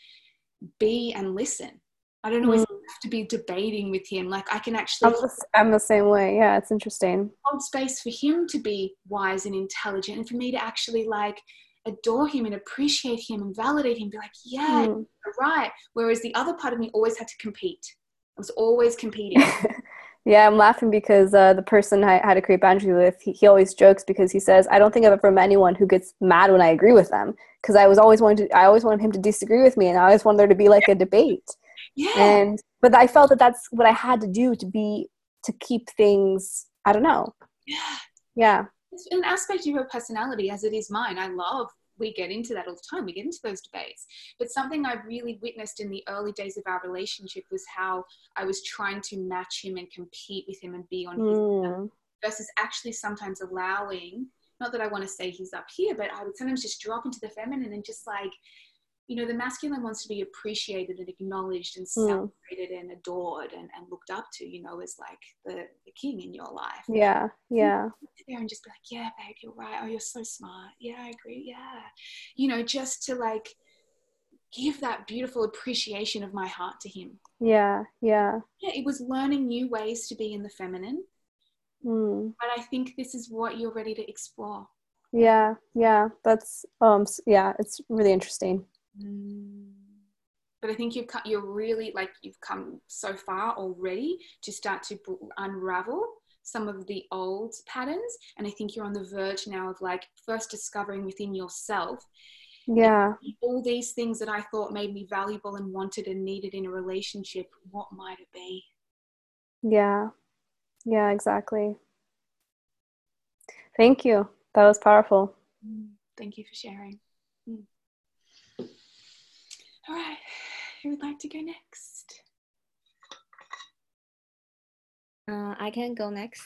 be and listen. I don't always have to be debating with him. Like, I can actually... I'm the same way. Yeah, it's interesting. Hold space for him to be wise and intelligent, and for me to actually like adore him and appreciate him and validate him, be like, yeah, you're right. Whereas the other part of me always had to compete. I was always competing. Yeah, I'm laughing because the person I had to create boundaries with, he always jokes because he says, I don't think I've ever met anyone who gets mad when I agree with them, because I always wanted him to disagree with me, and I always wanted there to be like a debate. Yeah. But I felt that that's what I had to do to keep things, I don't know. Yeah. It's an aspect of your personality, as it is mine. We get into that all the time. We get into those debates. But something I really witnessed in the early days of our relationship was how I was trying to match him and compete with him and be on his level, versus actually sometimes allowing, not that I want to say he's up here, but I would sometimes just drop into the feminine and just like, you know, the masculine wants to be appreciated and acknowledged and celebrated and adored and looked up to, you know, as like the king in your life. Yeah. Sit there and just be like, yeah, babe, you're right. Oh, you're so smart. Yeah, I agree. Yeah. You know, just to like give that beautiful appreciation of my heart to him. Yeah. It was learning new ways to be in the feminine. But I think this is what you're ready to explore. Yeah. That's, it's really interesting. But I think you've come so far already to start to unravel some of the old patterns, and I think you're on the verge now of like first discovering within yourself all these things that I thought made me valuable and wanted and needed in a relationship. What might it be? Yeah, exactly. Thank you. That was powerful. Thank you for sharing. All right, who would like to go next? I can go next.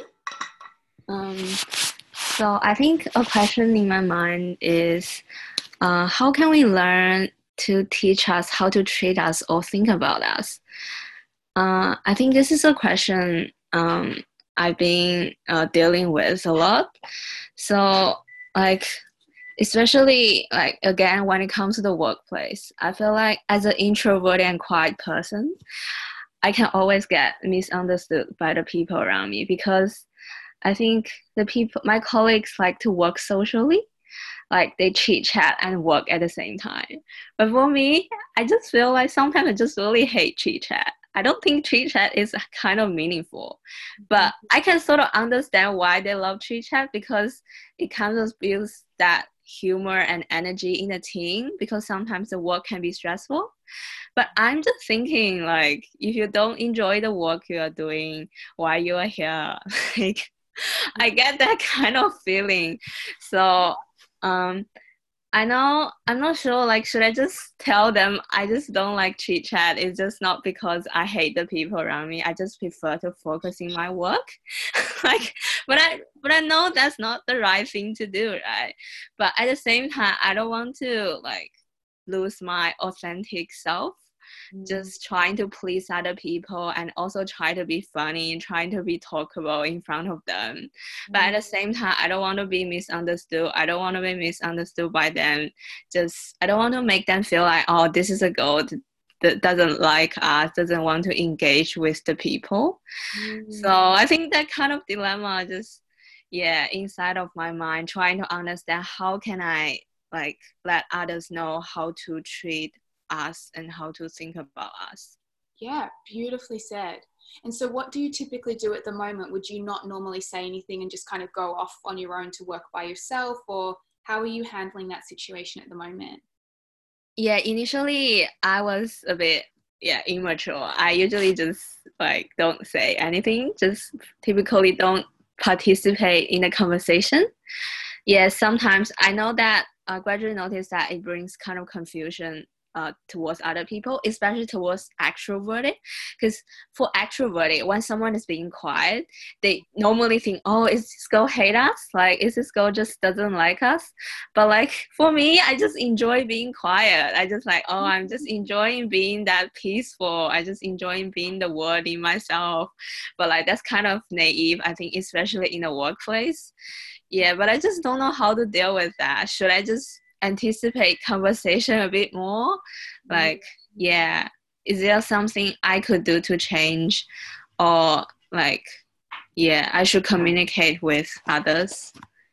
So I think a question in my mind is, how can we learn to teach us how to treat us or think about us? I think this is a question I've been dealing with a lot. So like, especially like, again, when it comes to the workplace, I feel like as an introvert and quiet person, I can always get misunderstood by the people around me, because I think my colleagues like to work socially, like they chit chat and work at the same time. But for me, I just feel like sometimes I just really hate chit chat. I don't think chit chat is kind of meaningful, but I can sort of understand why they love chit chat, because it kind of builds that humor and energy in the team, because sometimes the work can be stressful. But I'm just thinking, like, if you don't enjoy the work you are doing while you are here, like, I get that kind of feeling. So I'm not sure, like, should I just tell them I just don't like chit chat? It's just not because I hate the people around me. I just prefer to focus in my work. Like, but I know that's not the right thing to do, right? But at the same time, I don't want to like lose my authentic self. just trying to please other people and also try to be funny, trying to be talkable in front of them. But at the same time, I don't want to be misunderstood. I don't want to be misunderstood by them. Just, I don't want to make them feel like, oh, this is a girl that doesn't like us, doesn't want to engage with the people. So I think that kind of dilemma just, inside of my mind, trying to understand how can I like let others know how to treat us and how to think about us. Yeah, beautifully said. And so what do you typically do at the moment? Would you not normally say anything and just kind of go off on your own to work by yourself, or how are you handling that situation at the moment? Yeah, initially I was a bit immature. I usually just like don't say anything, just typically don't participate in the conversation. Yeah, sometimes I know that I gradually notice that it brings kind of confusion towards other people, especially towards extroverted. Because for extroverted, when someone is being quiet, they normally think, oh, is this girl hate us? Like, is this girl just doesn't like us? But like for me, I just enjoy being quiet. I just like, oh, I'm just enjoying being that peaceful. I just enjoying being the word in myself. But like that's kind of naive, I think, especially in the workplace. Yeah, but I just don't know how to deal with that. Should I just anticipate conversation a bit more? Like, is there something I could do to change? Or like, I should communicate with others?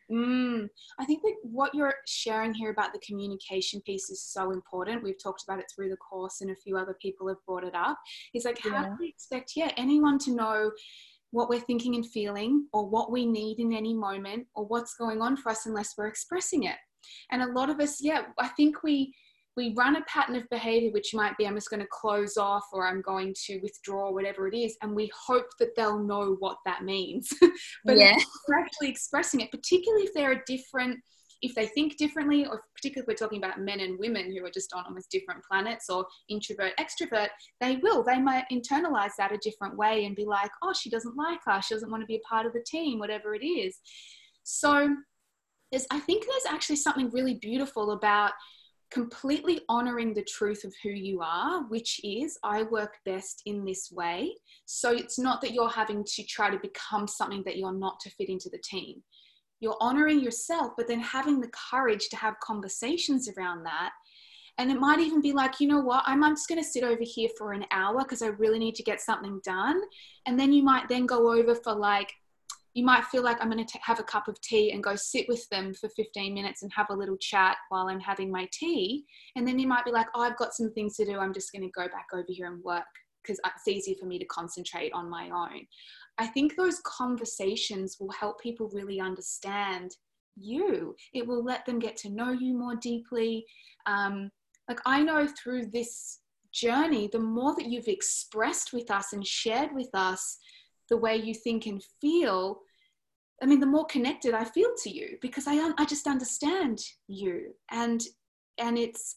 I think that what you're sharing here about the communication piece is so important. We've talked about it through the course and a few other people have brought it up. It's like, how do we expect anyone to know what we're thinking and feeling, or what we need in any moment, or what's going on for us, unless we're expressing it? And a lot of us, I think we run a pattern of behavior, which might be, I'm just going to close off, or I'm going to withdraw, whatever it is. And we hope that they'll know what that means. But if we're actually expressing it, particularly if they're if they think differently, or particularly if we're talking about men and women who are just on almost different planets, or introvert, extrovert, they might internalize that a different way and be like, oh, she doesn't like us, she doesn't want to be a part of the team, whatever it is. So I think there's actually something really beautiful about completely honoring the truth of who you are, which is, I work best in this way. So it's not that you're having to try to become something that you're not to fit into the team. You're honoring yourself, but then having the courage to have conversations around that. And it might even be like, you know what, I'm just going to sit over here for an hour because I really need to get something done. And then you might then go over for you might feel like I'm going to have a cup of tea and go sit with them for 15 minutes and have a little chat while I'm having my tea. And then you might be like, oh, I've got some things to do. I'm just going to go back over here and work because it's easier for me to concentrate on my own. I think those conversations will help people really understand you. It will let them get to know you more deeply. Like I know through this journey, the more that you've expressed with us and shared with us the way you think and feel, I mean, the more connected I feel to you, because I just understand you, and it's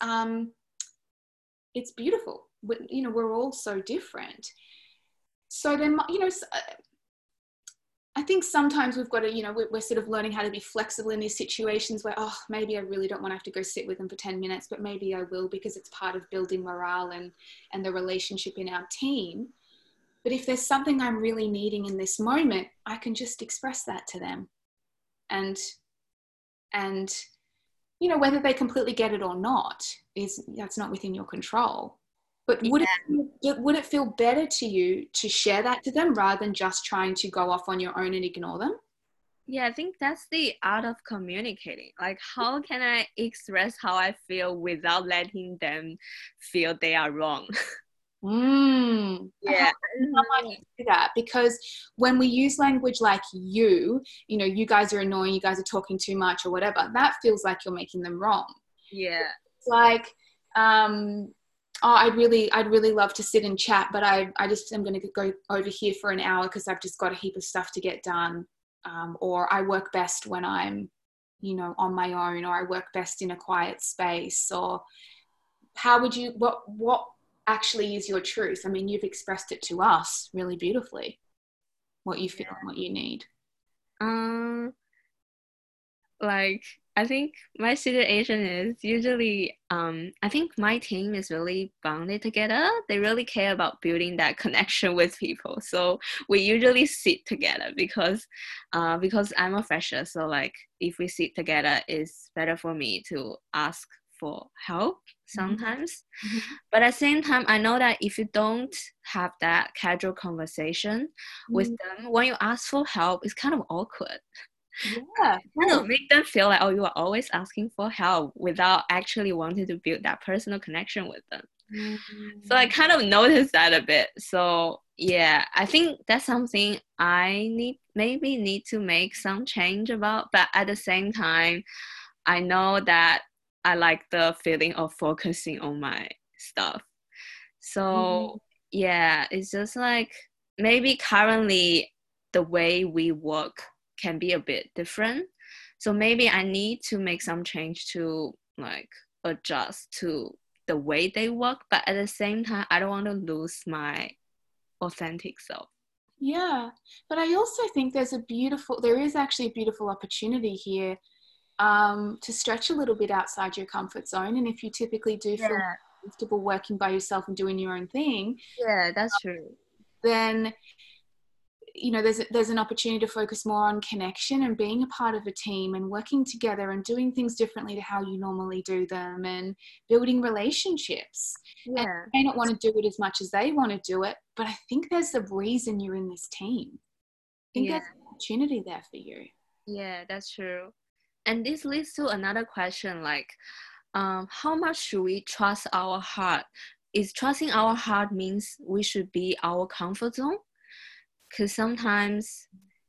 beautiful. We're all so different. So then, I think sometimes we've got to, we're sort of learning how to be flexible in these situations where, oh, maybe I really don't want to have to go sit with them for 10 minutes, but maybe I will because it's part of building morale and the relationship in our team. But if there's something I'm really needing in this moment, I can just express that to them. And whether they completely get it or not, that's not within your control. But would it feel better to you to share that to them rather than just trying to go off on your own and ignore them? Yeah, I think that's the art of communicating. Like, how can I express how I feel without letting them feel they are wrong? Yeah, I like to do that, because when we use language like you guys are annoying, you guys are talking too much or whatever, that feels like you're making them wrong. Yeah. It's like, I'd really love to sit and chat, but I just am going to go over here for an hour because I've just got a heap of stuff to get done. Or I work best when I'm, on my own, or I work best in a quiet space. Or how would you, what actually is your truth? I mean, you've expressed it to us really beautifully, what you feel and what you need. Like, I think my situation is usually, I think my team is really bonded together. They really care about building that connection with people. So we usually sit together because I'm a fresher. So like if we sit together, it's better for me to ask for help sometimes. Mhm. But at the same time, I know that if you don't have that casual conversation with them, when you ask for help, it's kind of awkward. Yeah. Kind of make them feel like, oh, you are always asking for help without actually wanting to build that personal connection with them. So I kind of noticed that a bit. So yeah, I think that's something I need to make some change about. But at the same time, I know that I like the feeling of focusing on my stuff. So yeah, it's just like maybe currently the way we work can be a bit different. So maybe I need to make some change to like adjust to the way they work, but at the same time, I don't want to lose my authentic self. Yeah, but I also think there is actually a beautiful opportunity here to stretch a little bit outside your comfort zone. And if you typically do feel comfortable working by yourself and doing your own thing, Yeah, that's true. then there's an opportunity to focus more on connection and being a part of a team and working together and doing things differently to how you normally do them and building relationships. Yeah. And you may not want to do it as much as they want to do it, but I think there's a reason you're in this team. I think there's an opportunity there for you. Yeah, that's true. And this leads to another question, like, how much should we trust our heart? Is trusting our heart means we should be our comfort zone? Because sometimes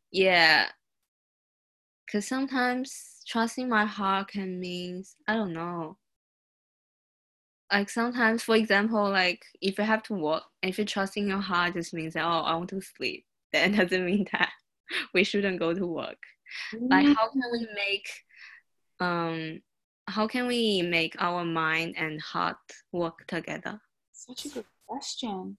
trusting my heart can mean, I don't know. Like sometimes, for example, like if you have to work, if you're trusting your heart, just means that, oh, I want to sleep. Then it doesn't mean that we shouldn't go to work. Like how can we make our mind and heart work together? Such a good question.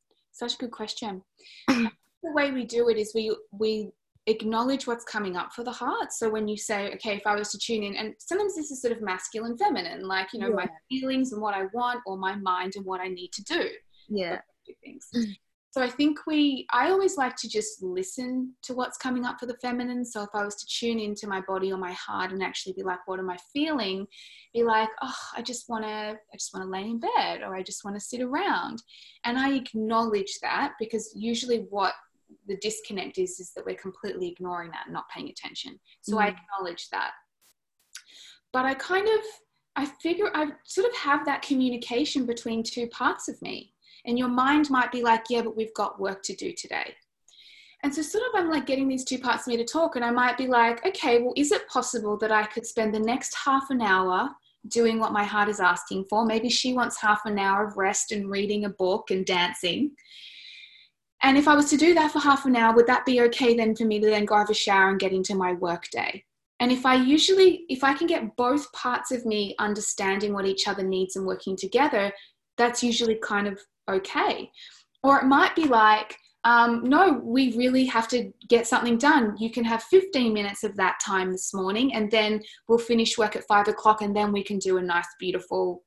The way we do it is we acknowledge what's coming up for the heart. So when you say, okay, if I was to tune in, and sometimes this is sort of masculine, feminine, like, my feelings and what I want, or my mind and what I need to do. Yeah. Things. So I think I always like to just listen to what's coming up for the feminine. So if I was to tune into my body or my heart and actually be like, what am I feeling? Be like, oh, I just want to lay in bed, or I just want to sit around. And I acknowledge that, because usually what the disconnect is that we're completely ignoring that and not paying attention. So I acknowledge that. But I figure I sort of have that communication between two parts of me. And your mind might be like, yeah, but we've got work to do today. And so sort of I'm like getting these two parts of me to talk, and I might be like, okay, well, is it possible that I could spend the next half an hour doing what my heart is asking for? Maybe she wants half an hour of rest and reading a book and dancing. And if I was to do that for half an hour, would that be okay then for me to then go have a shower and get into my work day? And if I can get both parts of me understanding what each other needs and working together, that's usually kind of okay. Or it might be like, no, we really have to get something done. You can have 15 minutes of that time this morning, and then we'll finish work at 5 o'clock, and then we can do a nice, beautiful,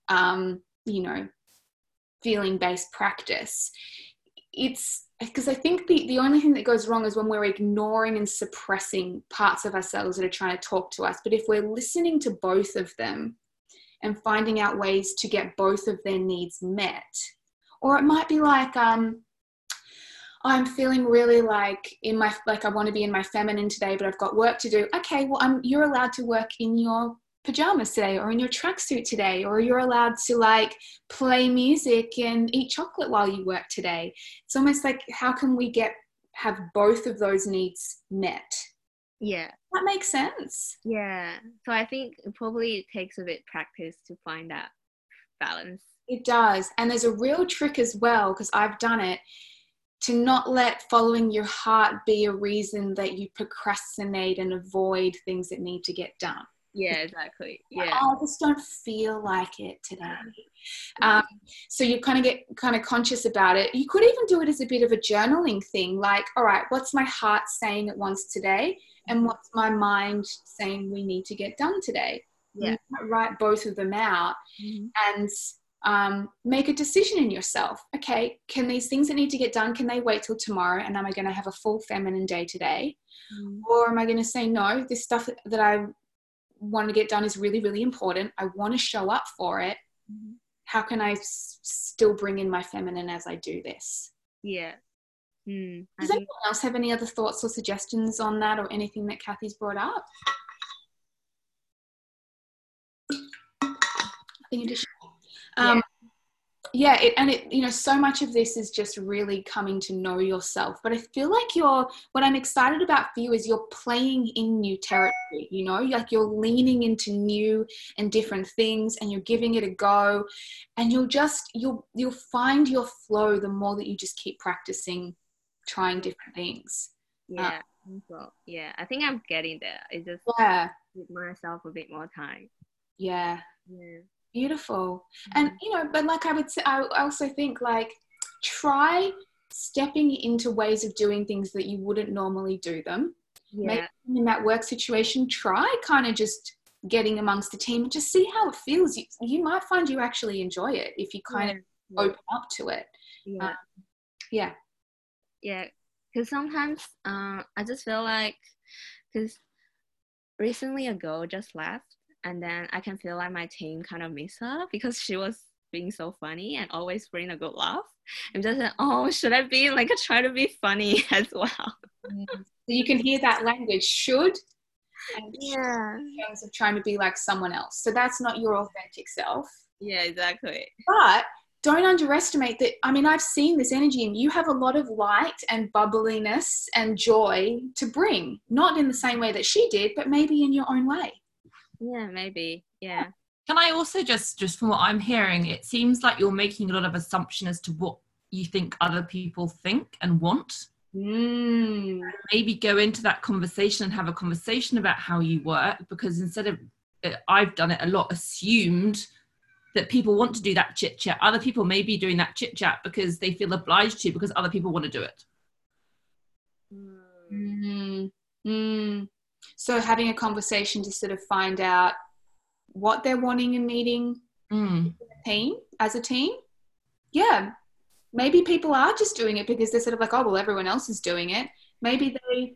feeling-based practice. It's because I think the only thing that goes wrong is when we're ignoring and suppressing parts of ourselves that are trying to talk to us. But if we're listening to both of them and finding out ways to get both of their needs met, or it might be like, I'm feeling really like I want to be in my feminine today, but I've got work to do. Okay, well, you're allowed to work in your pajamas today, or in your tracksuit today, or you're allowed to like play music and eat chocolate while you work today. It's almost like, how can we have both of those needs met? Yeah. That makes sense. Yeah. So I think it probably takes a bit practice to find that balance. It does. And there's a real trick as well, because I've done it, to not let following your heart be a reason that you procrastinate and avoid things that need to get done. Yeah, exactly. Yeah. I just don't feel like it today. So you kind of get conscious about it. You could even do it as a bit of a journaling thing, like, all right, what's my heart saying it wants today? and what's my mind saying we need to get done today. Yeah. You might write both of them out and make a decision in yourself. Okay, can these things that need to get done, can they wait till tomorrow, and am I going to have a full feminine day today? Or am I going to say, no, this stuff that I want to get done is really, really important. I want to show up for it. How can I still bring in my feminine as I do this? Yeah. Does anyone else have any other thoughts or suggestions on that, or anything that Kathy's brought up? Nothing additional. So much of this is just really coming to know yourself. But I feel like what I'm excited about for you is you're playing in new territory, like you're leaning into new and different things, and you're giving it a go, and you'll find your flow the more that you just keep practicing, trying different things. Yeah. I think I'm getting there. It's just give myself a bit more time. Yeah. Beautiful. And but like I would say, I also think, like, try stepping into ways of doing things that you wouldn't normally do them. Maybe in that work situation, try kind of just getting amongst the team, just see how it feels. You might find you actually enjoy it if you kind of open up to it. Because sometimes I just feel like, because recently a girl just left, and then I can feel like my team kind of miss her because she was being so funny and always bring a good laugh. I'm just like, oh, should I be like, try to be funny as well? So you can hear that language, should, and in terms of trying to be like someone else. So that's not your authentic self. Yeah, exactly. But don't underestimate that. I mean, I've seen this energy, and you have a lot of light and bubbliness and joy to bring, not in the same way that she did, but maybe in your own way. Yeah, maybe. Yeah. Can I also just from what I'm hearing, it seems like you're making a lot of assumption as to what you think other people think and want. Maybe go into that conversation and have a conversation about how you work, because instead of, I've done it a lot, assumed that people want to do that chit chat. Other people may be doing that chit chat because they feel obliged to, because other people want to do it. So having a conversation to sort of find out what they're wanting and needing as a team. Yeah. Maybe people are just doing it because they're sort of like, oh, well, everyone else is doing it. But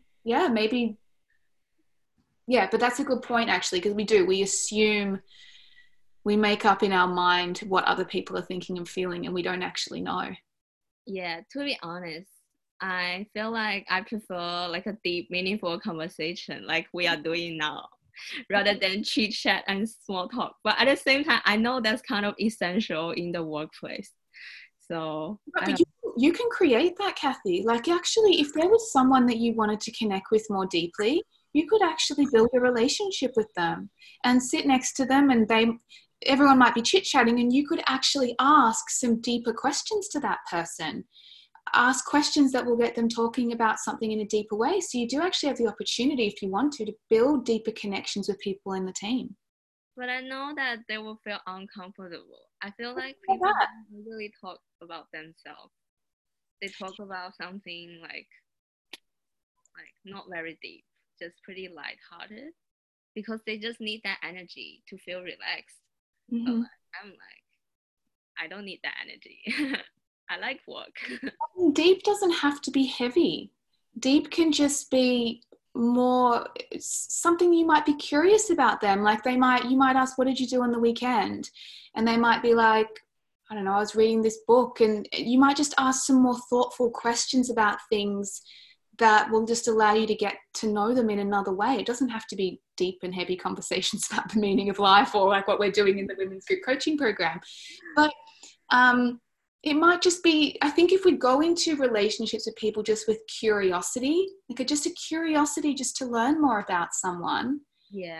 that's a good point, actually, because we assume, we make up in our mind what other people are thinking and feeling, and we don't actually know. Yeah, to be honest, I feel like I prefer like a deep, meaningful conversation like we are doing now, rather than chit chat and small talk. But at the same time, I know that's kind of essential in the workplace. So but you can create that, Kathy. Like, actually, if there was someone that you wanted to connect with more deeply, you could actually build a relationship with them and sit next to them, and everyone might be chit-chatting, and you could actually ask some deeper questions to that person. Ask questions that will get them talking about something in a deeper way. So you do actually have the opportunity, if you want to build deeper connections with people in the team. But I know that they will feel uncomfortable. I feel like people don't really talk about themselves. They talk about something like not very deep, just pretty lighthearted, because they just need that energy to feel relaxed. But I'm like, I don't need that energy. I like work. Deep doesn't have to be heavy. Deep can just be more something you might be curious about them. Like you might ask, what did you do on the weekend? And they might be like, I don't know, I was reading this book. And you might just ask some more thoughtful questions about things that will just allow you to get to know them in another way. It doesn't have to be deep and heavy conversations about the meaning of life, or like what we're doing in the Women's Group Coaching Program. But it might just be, I think if we go into relationships with people just with curiosity, like just a curiosity just to learn more about someone. Yeah.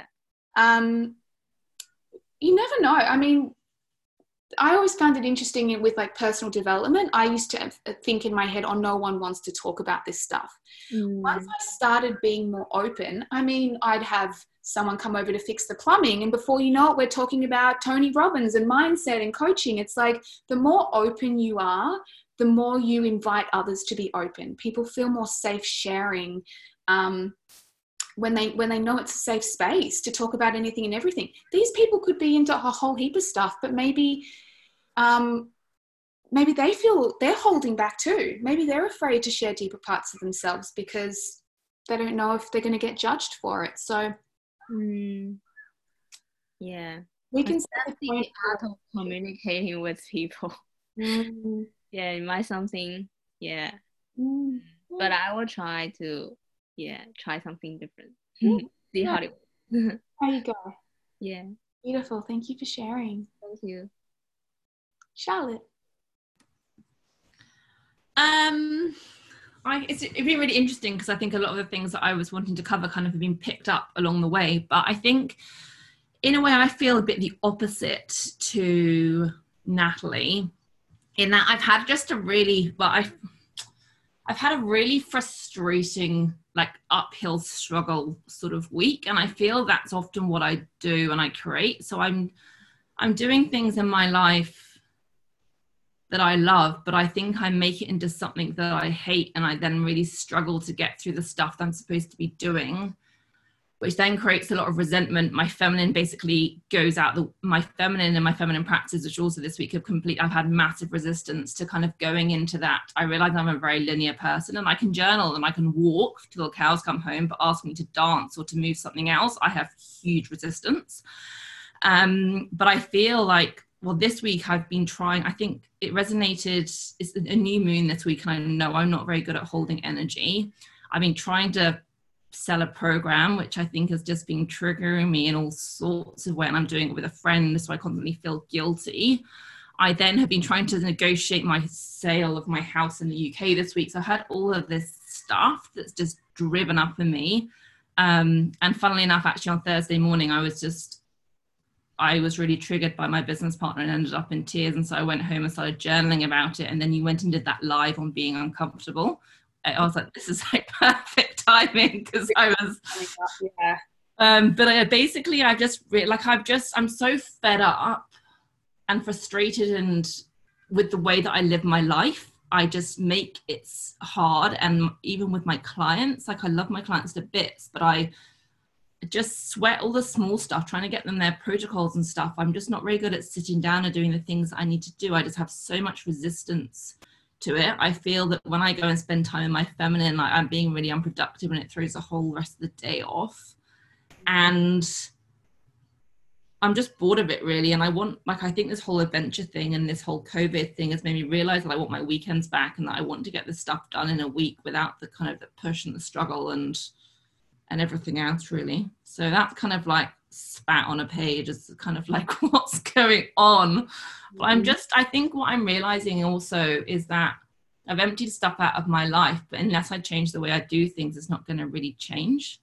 You never know. I mean, I always found it interesting with like personal development. I used to think in my head, oh, no one wants to talk about this stuff. Once I started being more open, I mean, I'd have someone come over to fix the plumbing, and before you know it, we're talking about Tony Robbins and mindset and coaching. It's like the more open you are, the more you invite others to be open. People feel more safe sharing when they know it's a safe space to talk about anything and everything. These people could be into a whole heap of stuff, but maybe they feel they're holding back too. Maybe they're afraid to share deeper parts of themselves because they don't know if they're going to get judged for it. So yeah, we can that's the art of communicating with people. Yeah, it might something, yeah. But I will try to, try something different. See how it works. There you go. Yeah. Beautiful. Thank you for sharing. Thank you. Charlotte. It's been really interesting because I think a lot of the things that I was wanting to cover kind of have been picked up along the way. But I think in a way I feel a bit the opposite to Natalie in that I've had just a really, I've had a really frustrating, like uphill struggle sort of week. And I feel that's often what I do and I create. So I'm doing things in my life that I love, but I think I make it into something that I hate. And I then really struggle to get through the stuff that I'm supposed to be doing, which then creates a lot of resentment. My feminine basically goes out, my feminine practice, which also this week I've had massive resistance to kind of going into that. I realize I'm a very linear person and I can journal and I can walk till the cows come home, but ask me to dance or to move something else, I have huge resistance. But I feel like, well, this week I've been trying, I think it resonated, it's a new moon this week and I know I'm not very good at holding energy. I've been trying to sell a program, which I think has just been triggering me in all sorts of ways, and I'm doing it with a friend, so I constantly feel guilty. I then have been trying to negotiate my sale of my house in the UK this week, so I had all of this stuff that's just driven up in me. And funnily enough, actually on Thursday morning, I was really triggered by my business partner and ended up in tears, and so I went home and started journaling about it, and then you went and did that live on being uncomfortable. I was like, this is like perfect timing because I was, but I'm so fed up and frustrated and with the way that I live my life. I just make it hard. And even with my clients, like I love my clients to bits, but I just sweat all the small stuff, trying to get them their protocols and stuff. I'm just not very good at sitting down and doing the things that I need to do. I just have so much resistance to it. I feel that when I go and spend time in my feminine, like I'm being really unproductive and it throws the whole rest of the day off. And I'm just bored of it really. And I think this whole adventure thing and this whole COVID thing has made me realize that I want my weekends back and that I want to get this stuff done in a week without the kind of the push and the struggle and everything else really. So that's kind of like spat on a page is kind of like what's going on. But I think what I'm realizing also is that I've emptied stuff out of my life, but unless I change the way I do things, it's not going to really change.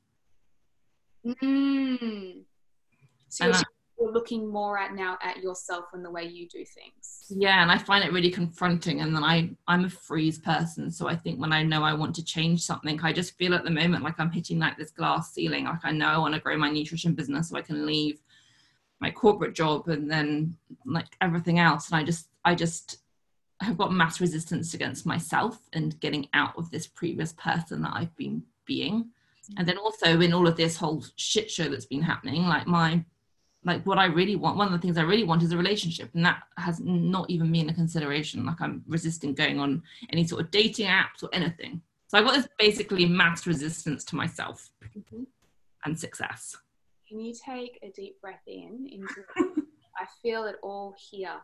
So you're looking more at yourself and the way you do things. Yeah, and I find it really confronting. And then I'm a freeze person, so I think when I know I want to change something, I just feel at the moment like I'm hitting like this glass ceiling. Like I know I want to grow my nutrition business so I can leave my corporate job and then like everything else. And I just have got mass resistance against myself and getting out of this previous person that I've been being. And then also in all of this whole shit show that's been happening, like what I really want, one of the things I really want is a relationship, and that has not even been a consideration. Like I'm resisting going on any sort of dating apps or anything. So I've got this basically mass resistance to myself and success. Can you take a deep breath in? I feel it all here.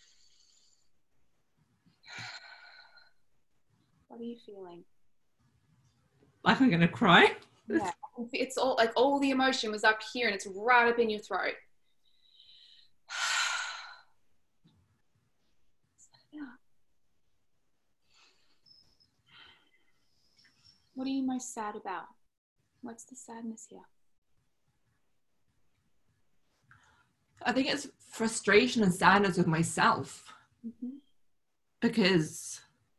What are you feeling? Like I'm gonna cry. Yeah, it's all like all the emotion was up here and it's right up in your throat. What are you most sad about? What's the sadness here? I think it's frustration and sadness with myself. Because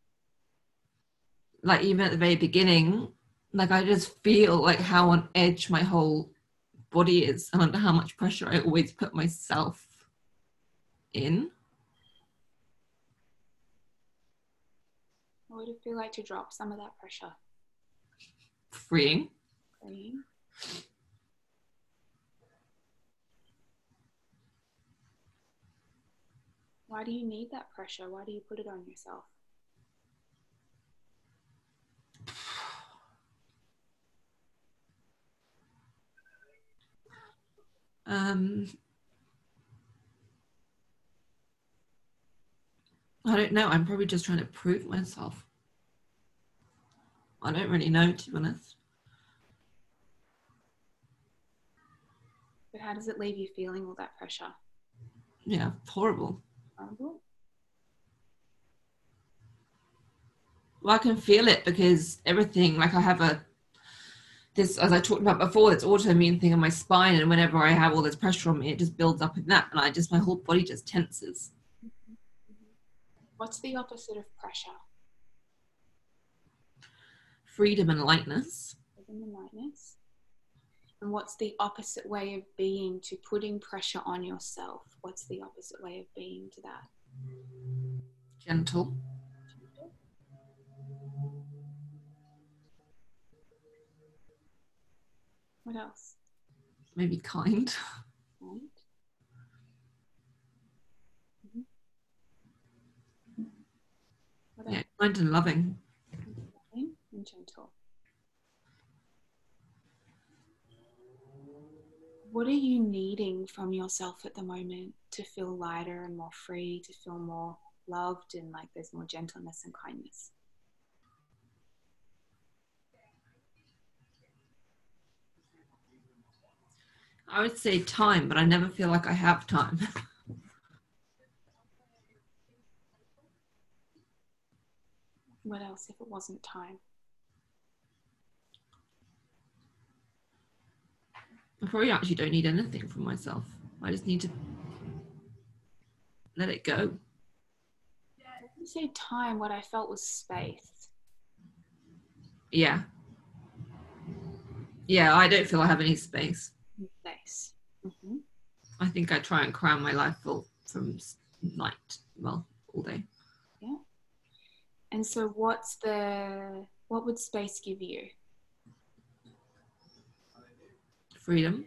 like even at the very beginning, like I just feel like how on edge my whole body is and under how much pressure I always put myself in. What would it feel like to drop some of that pressure? Freeing. Why do you need that pressure? Why do you put it on yourself? I don't know. I'm probably just trying to prove myself. I don't really know, to be honest. But how does it leave you feeling all that pressure? Yeah, horrible. Horrible? Well, I can feel it because everything, like I have this, as I talked about before, this autoimmune thing in my spine, and whenever I have all this pressure on me, it just builds up in that, and my whole body just tenses. What's the opposite of pressure? Freedom and lightness. Freedom and lightness. And what's the opposite way of being to putting pressure on yourself? What's the opposite way of being to that? Gentle. What else? Maybe kind. Right. Yeah, kind and loving. Loving and gentle. What are you needing from yourself at the moment to feel lighter and more free, to feel more loved and like there's more gentleness and kindness? I would say time, but I never feel like I have time. What else if it wasn't time? I probably actually don't need anything from myself. I just need to let it go. When you say time, what I felt was space. Yeah. Yeah, I don't feel I have any space. Space. Mm-hmm. I think I try and cram my life full from night, well, all day. Yeah. And so what would space give you? Freedom.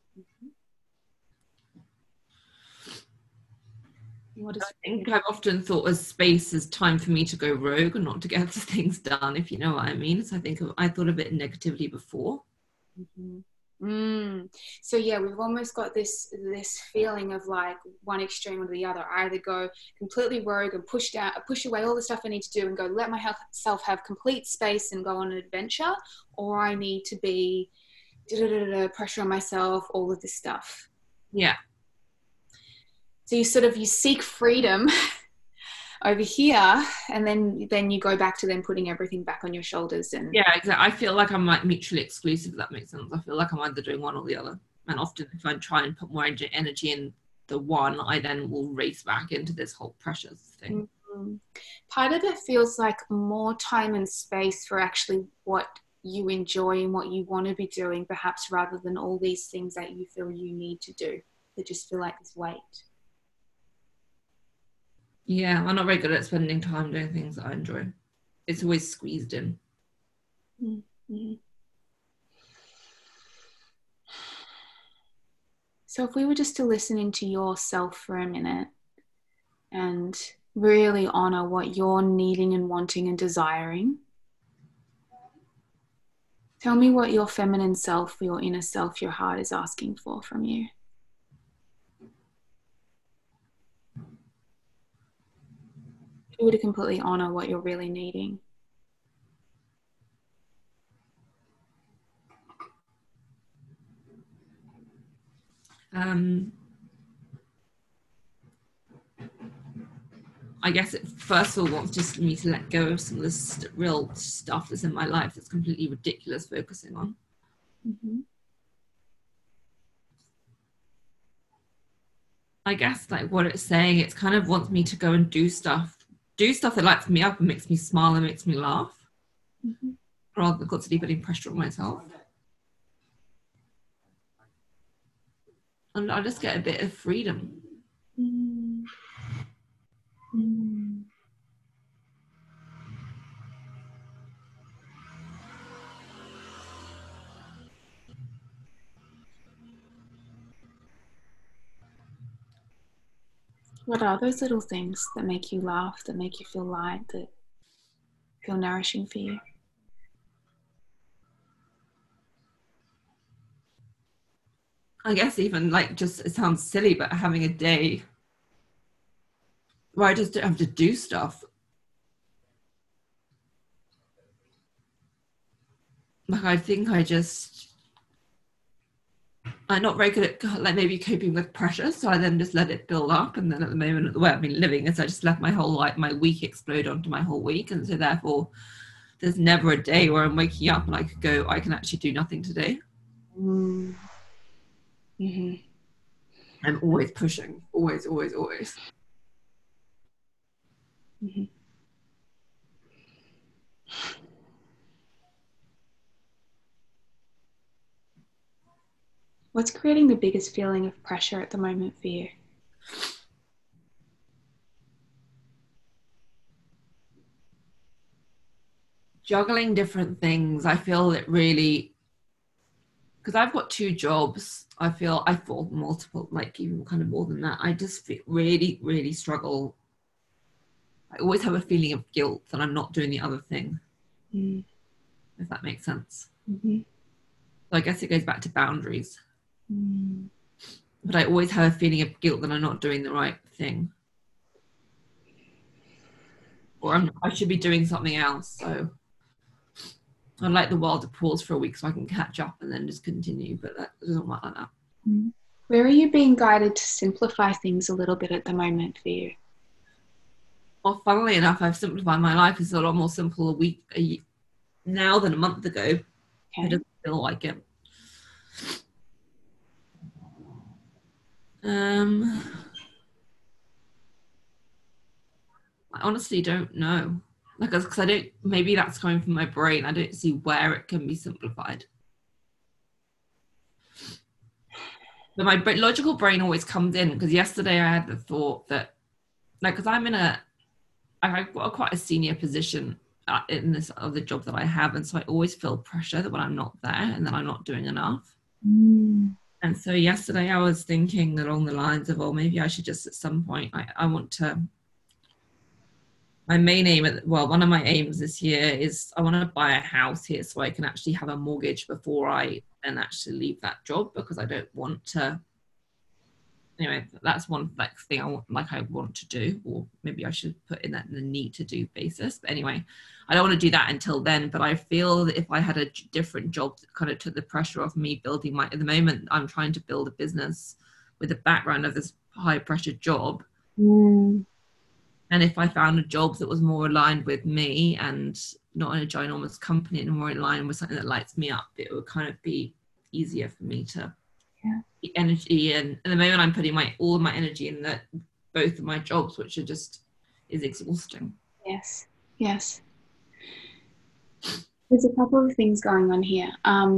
What is I think I've often thought of space as time for me to go rogue and not to get things done, if you know what I mean. So I thought of it negatively before. Mm-hmm. So yeah, we've almost got this feeling of like one extreme or the other. I either go completely rogue and push away all the stuff I need to do and go let myself have complete space and go on an adventure, or I need to be pressure on myself, all of this stuff. Yeah. So you seek freedom over here, and then you go back to then putting everything back on your shoulders. And yeah, exactly. I feel like I'm like mutually exclusive, if that makes sense. I feel like I'm either doing one or the other. And often if I try and put more energy in the one, I then will race back into this whole pressures thing. Mm-hmm. Part of it feels like more time and space for actually what you enjoy and what you want to be doing, perhaps, rather than all these things that you feel you need to do that just feel like this weight. Yeah, I'm not very good at spending time doing things that I enjoy. It's always squeezed in. Mm-hmm. So if we were just to listen into yourself for a minute and really honor what you're needing and wanting and desiring, tell me what your feminine self, your inner self, your heart is asking for from you. If you were to completely honor what you're really needing. I guess it first of all wants just me to let go of some of this real stuff that's in my life that's completely ridiculous focusing on. Mm-hmm. I guess like what it's saying, it's kind of wants me to go and do stuff that lights me up and makes me smile and makes me laugh, Mm-hmm. rather than constantly putting pressure on myself. And I just get a bit of freedom. Mm-hmm. Mm-hmm. What are those little things that make you laugh, that make you feel light, that feel nourishing for you? I guess even like, just, it sounds silly, but having a day where I just don't have to do stuff. Like, I think I'm not very good at like maybe coping with pressure, so I then just let it build up, and then at the moment, the way I've been living is I just let my whole my week explode onto my whole week, and so therefore there's never a day where I'm waking up and I could go, I can actually do nothing today. Mm-hmm. I'm always pushing, always. Mm-hmm. What's creating the biggest feeling of pressure at the moment for you? Juggling different things. I feel it really, because I've got 2 jobs, I feel multiple, like even kind of more than that. I just really struggle. I always have a feeling of guilt that I'm not doing the other thing, if that makes sense. Mm-hmm. So I guess it goes back to boundaries. Mm. But I always have a feeling of guilt that I'm not doing the right thing. Or I should be doing something else. So I'd like the world to pause for a week so I can catch up and then just continue. But that doesn't work like that. Where are you being guided to simplify things a little bit at the moment for you? Well, funnily enough, I've simplified my life. It's a lot more simple now than a month ago. Okay. It doesn't feel like it. I honestly don't know. Like, because I don't, maybe that's coming from my brain. I don't see where it can be simplified. But my logical brain always comes in, because yesterday I had the thought that, like, because I've got quite a senior position in this other job that I have, and so I always feel pressure that when I'm not there and that I'm not doing enough. And so yesterday I was thinking along the lines of, well, maybe I should just at some point, I want to, my main aim, one of my aims this year is I want to buy a house here so I can actually have a mortgage before I then actually leave that job, because I don't want to, anyway, that's one thing I want to do, or maybe I should put in that the need to do basis. But anyway, I don't want to do that until then. But I feel that if I had a different job that kind of took the pressure off me building at the moment, I'm trying to build a business with the background of this high pressure job. And if I found a job that was more aligned with me and not in a ginormous company and more in line with something that lights me up, it would kind of be easier for me to energy. And at the moment I'm putting all of my energy in both of my jobs, which is exhausting. Yes. There's a couple of things going on here.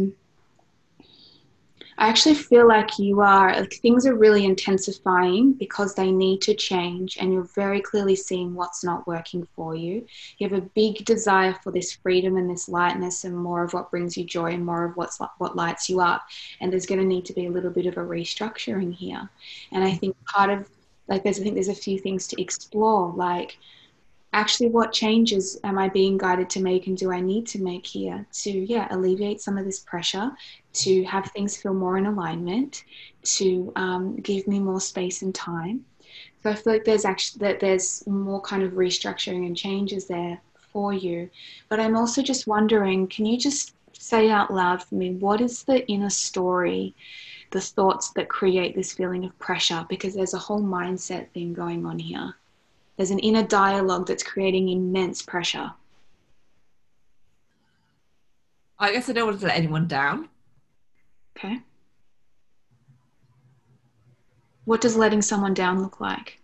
I actually feel like things are really intensifying because they need to change, and you're very clearly seeing what's not working for you. You have a big desire for this freedom and this lightness and more of what brings you joy and more of what lights you up. And there's going to need to be a little bit of a restructuring here. And I think there's a few things to explore, like, actually, what changes am I being guided to make and do I need to make here to alleviate some of this pressure, to have things feel more in alignment, to give me more space and time. So I feel like there's more kind of restructuring and changes there for you. But I'm also just wondering, can you just say out loud for me, what is the inner story, the thoughts that create this feeling of pressure? Because there's a whole mindset thing going on here. There's an inner dialogue that's creating immense pressure. I guess I don't want to let anyone down. Okay. What does letting someone down look like?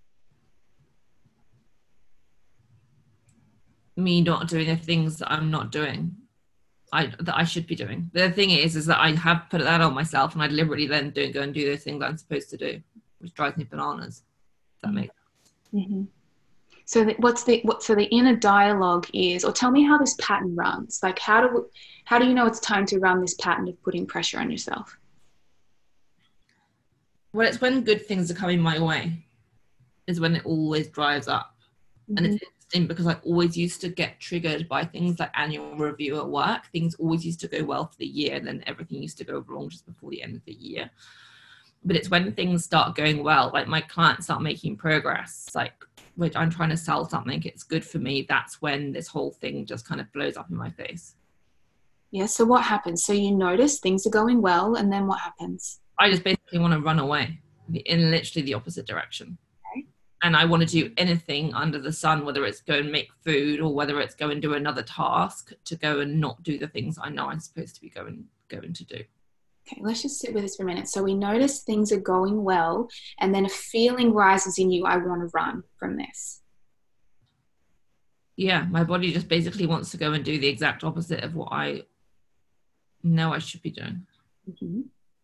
Me not doing the things that I'm not doing, that I should be doing. The thing is that I have put that on myself, and I deliberately then don't go and do those things I'm supposed to do, which drives me bananas. If that makes sense. Mm-hmm. So the inner dialogue is, or tell me how this pattern runs. Like, how do you know it's time to run this pattern of putting pressure on yourself? Well, it's when good things are coming my way. is when it always drives up. And it's interesting because I always used to get triggered by things like annual review at work. Things always used to go well for the year, and then everything used to go wrong just before the end of the year. But it's when things start going well, like my clients start making progress, like which I'm trying to sell something, it's good for me. That's when this whole thing just kind of blows up in my face. Yeah. So what happens? So you notice things are going well, and then what happens? I just basically want to run away in literally the opposite direction. And I want to do anything under the sun, whether it's go and make food or whether it's go and do another task, to go and not do the things I know I'm supposed to be going to do. Okay, let's just sit with this for a minute. So we notice things are going well, and then a feeling rises in you, I want to run from this. Yeah, my body just basically wants to go and do the exact opposite of what I know I should be doing. Mm-hmm.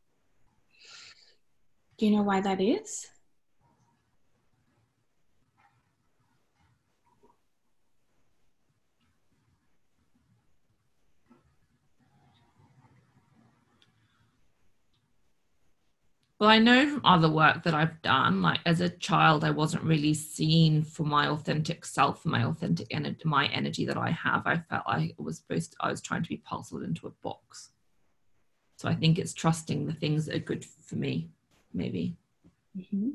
Do you know why that is? Well, I know from other work that I've done, like as a child, I wasn't really seen for my authentic self, my authentic energy, my energy that I have. I felt like I was trying to be parceled into a box. So I think it's trusting the things that are good for me, maybe. Mm-hmm.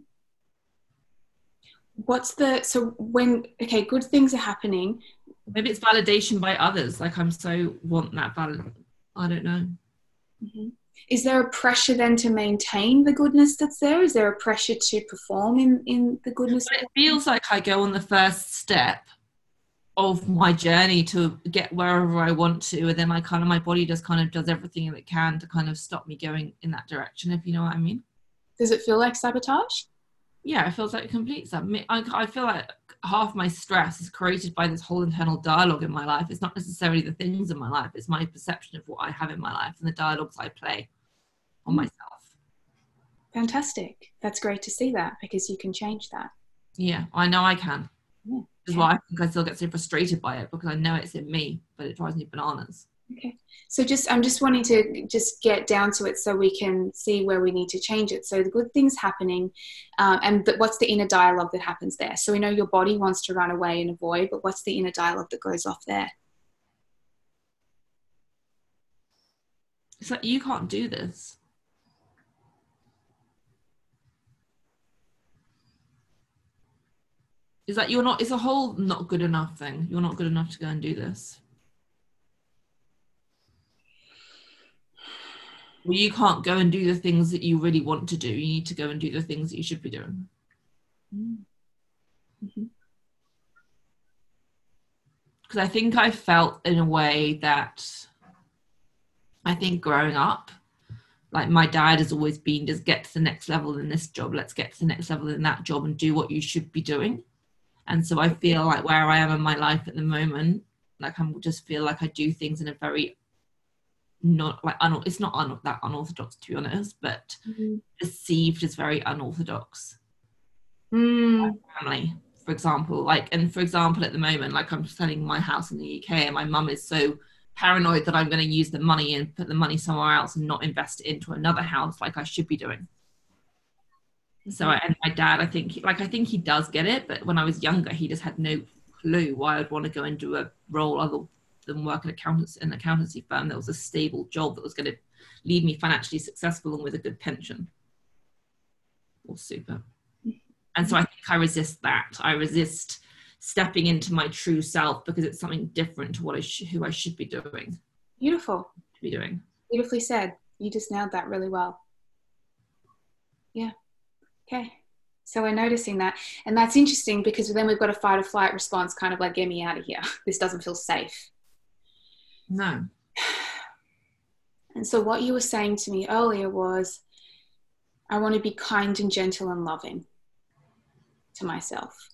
Okay, good things are happening. Maybe it's validation by others. Like I want that I don't know. Mm-hmm. Is there a pressure then to maintain the goodness that's there? Is there a pressure to perform in the goodness? But it feels like I go on the first step of my journey to get wherever I want to, and then my body just kind of does everything it can to kind of stop me going in that direction, if you know what I mean. Does it feel like sabotage? Yeah, it feels like complete sabotage. I feel like half my stress is created by this whole internal dialogue in my life. It's not necessarily the things in my life, it's my perception of what I have in my life and the dialogues I play on myself. Fantastic. That's great to see that, because you can change that. Yeah, I know I can. Yeah. Which is why I think I still get so frustrated by it, because I know it's in me, but it drives me bananas. Okay. So I'm just wanting to just get down to it so we can see where we need to change it. So the good things happening, what's the inner dialogue that happens there? So we know your body wants to run away and avoid, but what's the inner dialogue that goes off there? It's like, you can't do this. It's like it's a whole not good enough thing. You're not good enough to go and do this. Well, you can't go and do the things that you really want to do. You need to go and do the things that you should be doing. Mm-hmm. Because I think I felt in a way that I think growing up, like my dad has always been, just get to the next level in this job. Let's get to the next level in that job and do what you should be doing. And so I feel like where I am in my life at the moment, like I just feel like I do things in a very it's not that unorthodox, to be honest, but perceived as very unorthodox. My family, for example, at the moment, like I'm selling my house in the UK, and my mum is so paranoid that I'm going to use the money and put the money somewhere else and not invest it into another house like I should be doing. So, and my dad, I think he does get it, but when I was younger, he just had no clue why I'd want to go and do a role other than work at an accountancy firm that was a stable job that was going to leave me financially successful and with a good pension or super. And so I think I resist that. I resist stepping into my true self because it's something different to who I should be doing. Beautiful. To be doing. Beautifully said. You just nailed that really well. Yeah. Okay. So we're noticing that. And that's interesting, because then we've got a fight or flight response, kind of like, get me out of here. This doesn't feel safe. No. And so what you were saying to me earlier was, I want to be kind and gentle and loving to myself.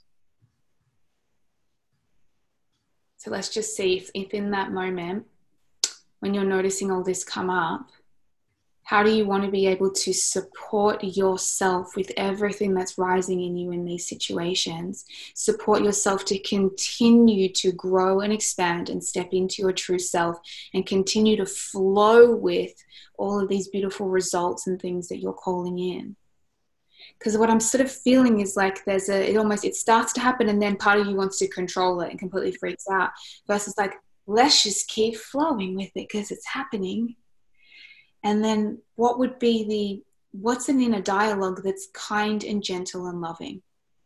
So let's just see if in that moment, when you're noticing all this come up, how do you want to be able to support yourself with everything that's rising in you in these situations? Support yourself to continue to grow and expand and step into your true self and continue to flow with all of these beautiful results and things that you're calling in. Because what I'm sort of feeling is like it starts to happen, and then part of you wants to control it and completely freaks out, versus like, let's just keep flowing with it because it's happening. And then what's an inner dialogue that's kind and gentle and loving?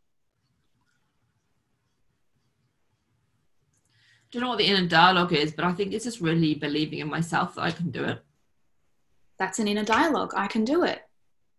I don't know what the inner dialogue is, but I think it's just really believing in myself that I can do it. That's an inner dialogue. I can do it.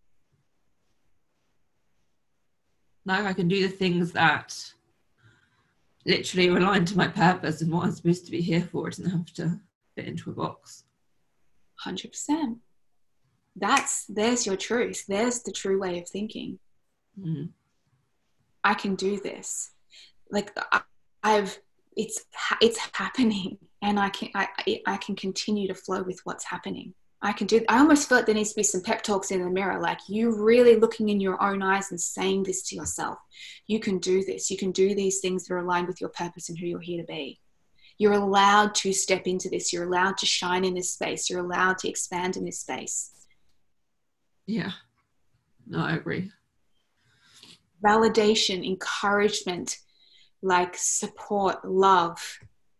Like, I can do the things that literally align to my purpose and what I'm supposed to be here for. It doesn't have to fit into a box. 100%. There's your truth. There's the true way of thinking. Mm. I can do this. Like it's happening, and I can continue to flow with what's happening. I almost feel like there needs to be some pep talks in the mirror, like you really looking in your own eyes and saying this to yourself. You can do this. You can do these things that are aligned with your purpose and who you're here to be. You're allowed to step into this. You're allowed to shine in this space. You're allowed to expand in this space. Yeah. No, I agree. Validation, encouragement, like support, love,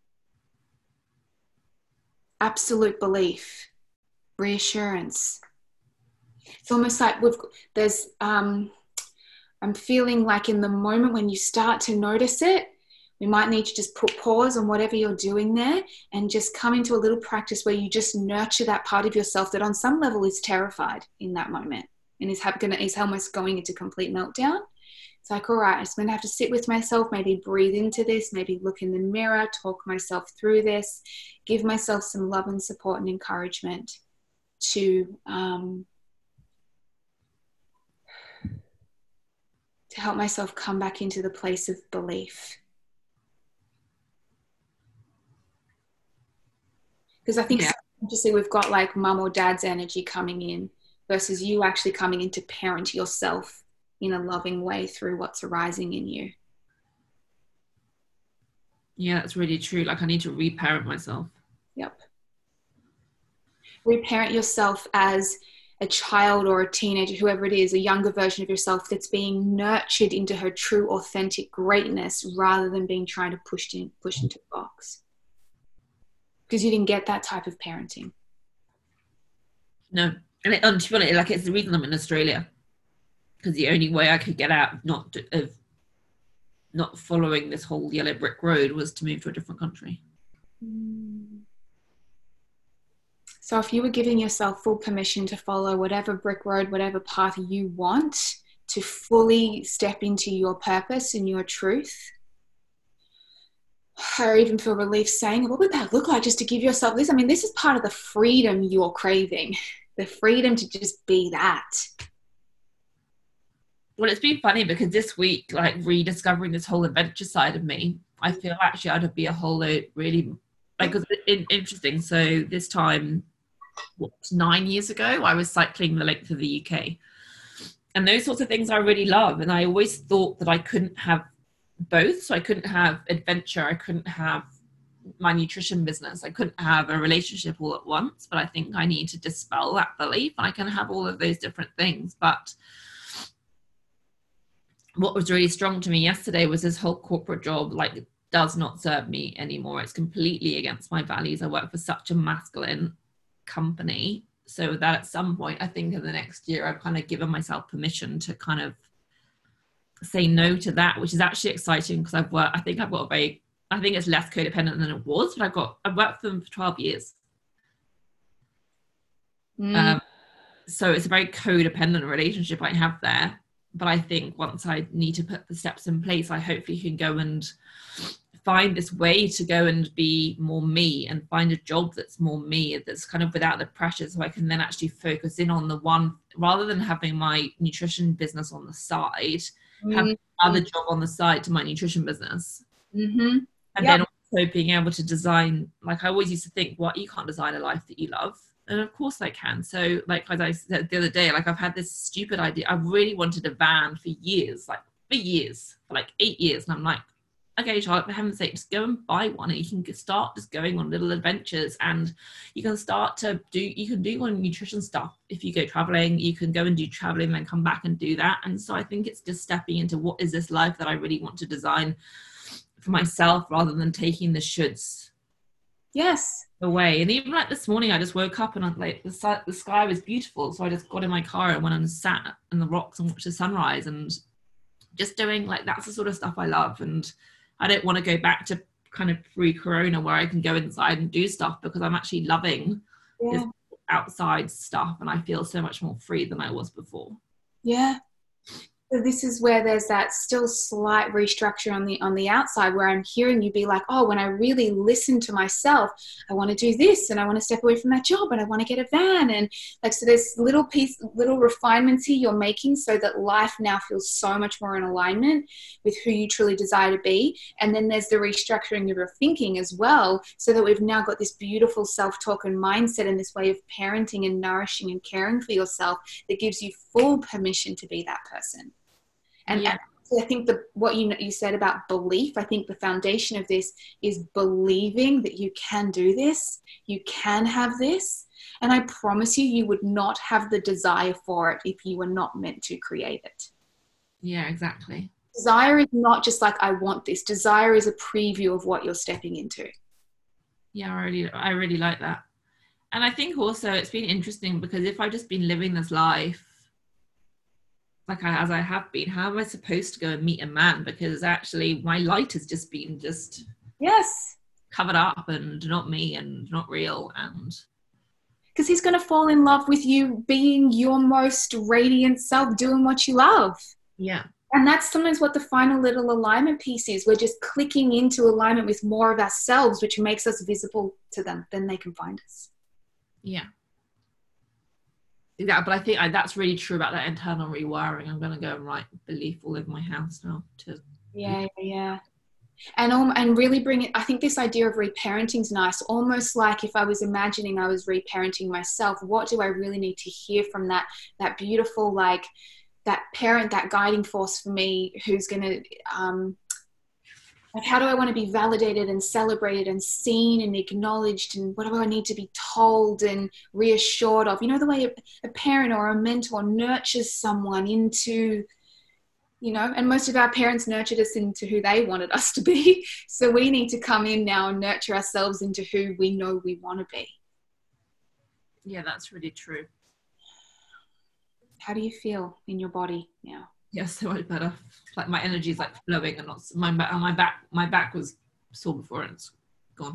absolute belief, reassurance. It's almost like I'm feeling like in the moment when you start to notice it, we might need to just put pause on whatever you're doing there and just come into a little practice where you just nurture that part of yourself that on some level is terrified in that moment and is almost going into complete meltdown. It's like, all right, I'm just going to have to sit with myself, maybe breathe into this, maybe look in the mirror, talk myself through this, give myself some love and support and encouragement to help myself come back into the place of belief. Because I think obviously we've got like mum or dad's energy coming in versus you actually coming in to parent yourself in a loving way through what's arising in you. Yeah, that's really true. Like I need to reparent myself. Yep. Reparent yourself as a child or a teenager, whoever it is, a younger version of yourself that's being nurtured into her true, authentic greatness rather than being trying to push into a box. Because you didn't get that type of parenting. No. And to be honest, like it's the reason I'm in Australia. Because the only way I could get out of not following this whole yellow brick road was to move to a different country. So if you were giving yourself full permission to follow whatever brick road, whatever path you want, to fully step into your purpose and your truth, or even feel relief saying, what would that look like just to give yourself this? I mean, this is part of the freedom you're craving, the freedom to just be that. Well, it's been funny because this week, like rediscovering this whole adventure side of me, I feel actually I'd be a whole load really, like, interesting. So this time, 9 years ago, I was cycling the length of the UK. And those sorts of things I really love. And I always thought that I couldn't have both. So I couldn't have adventure. I couldn't have my nutrition business. I couldn't have a relationship all at once. But I think I need to dispel that belief. I can have all of those different things. But what was really strong to me yesterday was this whole corporate job, like, does not serve me anymore. It's completely against my values. I work for such a masculine company. So that at some point, I think in the next year, I've kind of given myself permission to kind of say no to that, which is actually exciting because I think it's less codependent than it was, but I've worked for them for 12 years. So it's a very codependent relationship I have there. But I think once I need to put the steps in place, I hopefully can go and find this way to go and be more me and find a job that's more me, that's kind of without the pressure, so I can then actually focus in on the one, rather than having my nutrition business on the side, have another job on the side to my nutrition business. And then also being able to design, like I always used to think, well, you can't design a life that you love. And of course I can. So like, as I said the other day, like I've had this stupid idea. I really wanted a van for years, for like 8 years. And I'm like, okay, Charlotte, for heaven's sake, just go and buy one, and you can start just going on little adventures, and you can start to you can do one nutrition stuff. If you go traveling, you can go and do traveling, then come back and do that. And so I think it's just stepping into what is this life that I really want to design for myself, rather than taking the shoulds Yes. away. And even like this morning, I just woke up and the sky was beautiful, so I just got in my car and went and sat on the rocks and watched the sunrise, and just doing like, that's the sort of stuff I love. And I don't want to go back to kind of pre-corona where I can go inside and do stuff, because I'm actually loving this outside stuff, and I feel so much more free than I was before. Yeah. So this is where there's that still slight restructure on the outside, where I'm hearing you be like, oh, when I really listen to myself, I want to do this, and I want to step away from that job, and I want to get a van. And like, so there's little refinements here you're making, so that life now feels so much more in alignment with who you truly desire to be. And then there's the restructuring of your thinking as well, so that we've now got this beautiful self-talk and mindset, and this way of parenting and nourishing and caring for yourself that gives you full permission to be that person. And I think what you said about belief, I think the foundation of this is believing that you can do this, you can have this. And I promise you would not have the desire for it if you were not meant to create it. Yeah, exactly. Desire is not just like, I want this. Desire is a preview of what you're stepping into. Yeah, I really like that. And I think also it's been interesting, because if I've just been living this life as I have been, how am I supposed to go and meet a man? Because actually my light has just been covered up, and not me, and not real. And because he's going to fall in love with you being your most radiant self, doing what you love. Yeah. And that's sometimes what the final little alignment piece is. We're just clicking into alignment with more of ourselves, which makes us visible to them. Then they can find us. Yeah. Yeah, but I think that's really true about that internal rewiring. I'm going to go and write belief all over my house now too. Yeah. And really bring it, I think this idea of reparenting is nice. Almost like if I was imagining I was reparenting myself, what do I really need to hear from that beautiful, like that parent, that guiding force for me, who's going to, like, how do I want to be validated and celebrated and seen and acknowledged, and what do I need to be told and reassured of? You know, the way a parent or a mentor nurtures someone into, you know, and most of our parents nurtured us into who they wanted us to be. So we need to come in now and nurture ourselves into who we know we want to be. Yeah, that's really true. How do you feel in your body now? Yeah, so much better. Like my energy is like flowing, and not my back was sore before, and it's gone.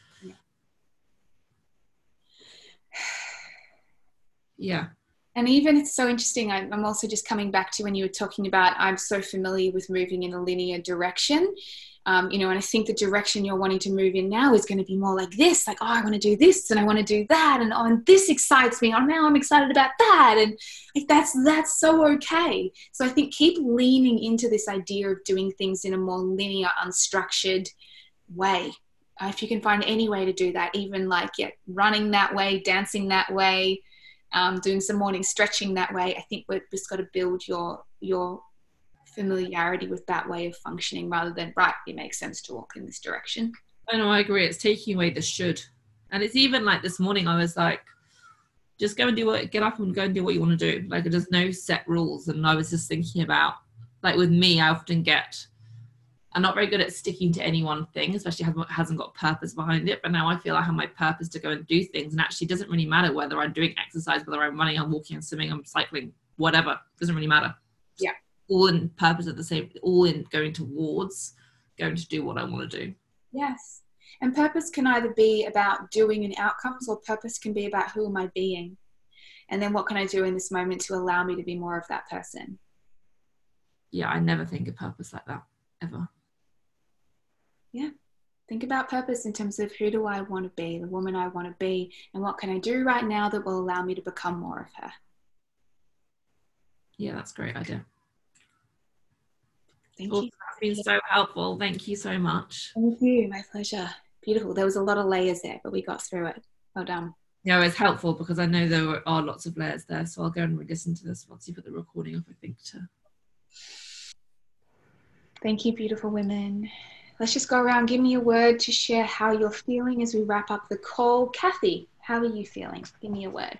Yeah. And even it's so interesting, I'm also just coming back to when you were talking about, I'm so familiar with moving in a linear direction. You know, and I think the direction you're wanting to move in now is going to be more like this, like, oh, I want to do this and I want to do that, and oh, and this excites me. Oh, now I'm excited about that, and like that's so okay. So I think keep leaning into this idea of doing things in a more linear, unstructured way. If you can find any way to do that, even like running that way, dancing that way, doing some morning stretching that way. I think we've just got to build your familiarity with that way of functioning, rather than, right, it makes sense to walk in this direction. I know, I agree. It's taking away the should. And it's even like this morning, I was like, just go and get up and go and do what you want to do. Like, there's no set rules. And I was just thinking about, like with me, I'm not very good at sticking to any one thing, especially hasn't got purpose behind it. But now I feel I have my purpose to go and do things. And actually it doesn't really matter whether I'm doing exercise, whether I'm running, I'm walking, I'm swimming, I'm cycling, whatever. It doesn't really matter. Yeah. All in purpose at the same, all in going towards going to do what I want to do. Yes. And purpose can either be about doing and outcomes, or purpose can be about who am I being? And then what can I do in this moment to allow me to be more of that person? Yeah, I never think of purpose like that, ever. Yeah. Think about purpose in terms of who do I want to be, the woman I want to be, and what can I do right now that will allow me to become more of her? Yeah, that's a great idea. Thank you. That's been so helpful. Thank you so much. Thank you. My pleasure. Beautiful. There was a lot of layers there, but we got through it. Well done. Yeah, it's helpful because I know there are lots of layers there. So I'll go and re-listen to this once you put the recording up, I think. Thank you, beautiful women. let's just go around. Give me a word to share how you're feeling as we wrap up the call. Kathy, how are you feeling? Give me a word.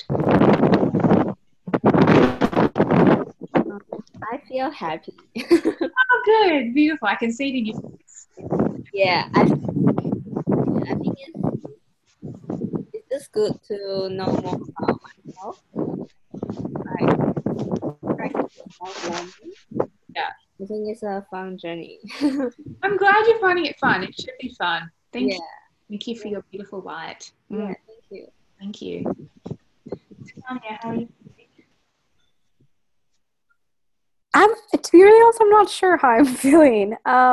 I feel happy. Oh, good. Beautiful. I can see it in your face. Yeah, I think it's just good to know more about myself. Like, try to be more learning. Yeah. I think it's a fun journey. I'm glad you're finding it fun. It should be fun. Thank Yeah. you. Thank you for your beautiful light. Yeah, thank you. Thank you. Tanya, how are you? To be really honest, I'm not sure how I'm feeling.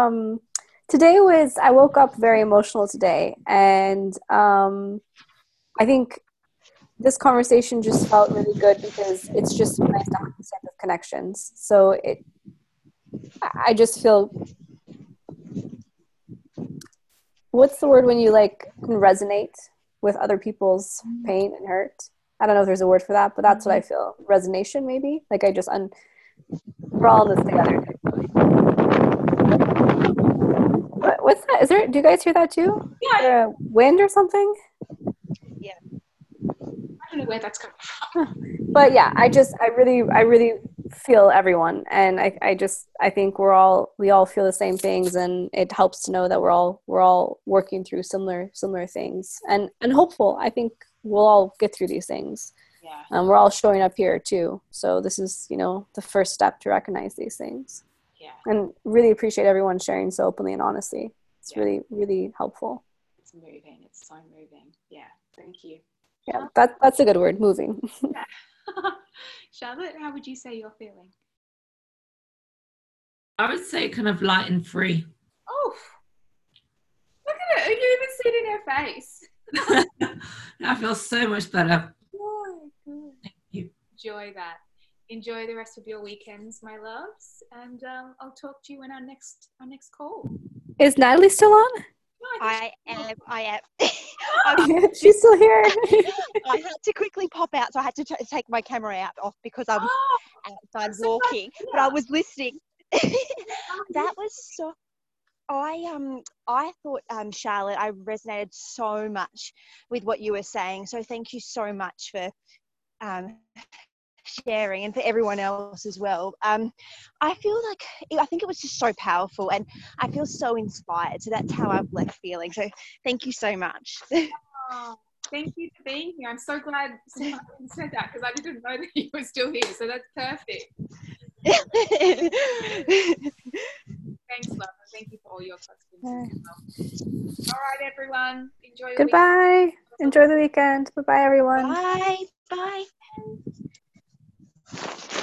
I woke up very emotional today, and I think this conversation just felt really good because it's just nice to have this type of connections. So I just feel, what's the word when you like can resonate with other people's pain and hurt? I don't know if there's a word for that, but that's what I feel. Resonation, maybe. Like we're all in this together. What's that? Do you guys hear that too? Yeah. Is there a wind or something? Yeah. I don't know where that's coming from. But yeah, I really feel everyone, and I think we all feel the same things, and it helps to know that we're all working through similar things, and hopeful. I think we'll all get through these things. Yeah. We're all showing up here too, so this is the first step to recognize these things. Yeah. And really appreciate everyone sharing so openly and honestly. It's really, really helpful. It's moving. It's so moving. Yeah. Thank you. Yeah, that's a good word, moving. Yeah. Charlotte, how would you say you're feeling? I would say kind of light and free. Oh, look at it. You even see it in her face. I feel so much better. Oh, good. Thank you. Enjoy that. Enjoy the rest of your weekends, my loves. And I'll talk to you in our next call. Is Natalie still on? I am. She's still here. I had to quickly pop out, so I had to take my camera off because I was outside walking. But I was listening. That was so. I thought, Charlotte, I resonated so much with what you were saying. So thank you so much for sharing, and for everyone else as well. I think it was just so powerful, and I feel so inspired. So that's how I've left feeling. So thank you so much. Oh, thank you for being here. I'm so glad someone said that because I didn't know that you were still here. So that's perfect. Thanks, love. Thank you for all your questions. All right, everyone. Enjoy your Goodbye. weekend. Enjoy the weekend. Bye-bye, everyone. Bye. Bye.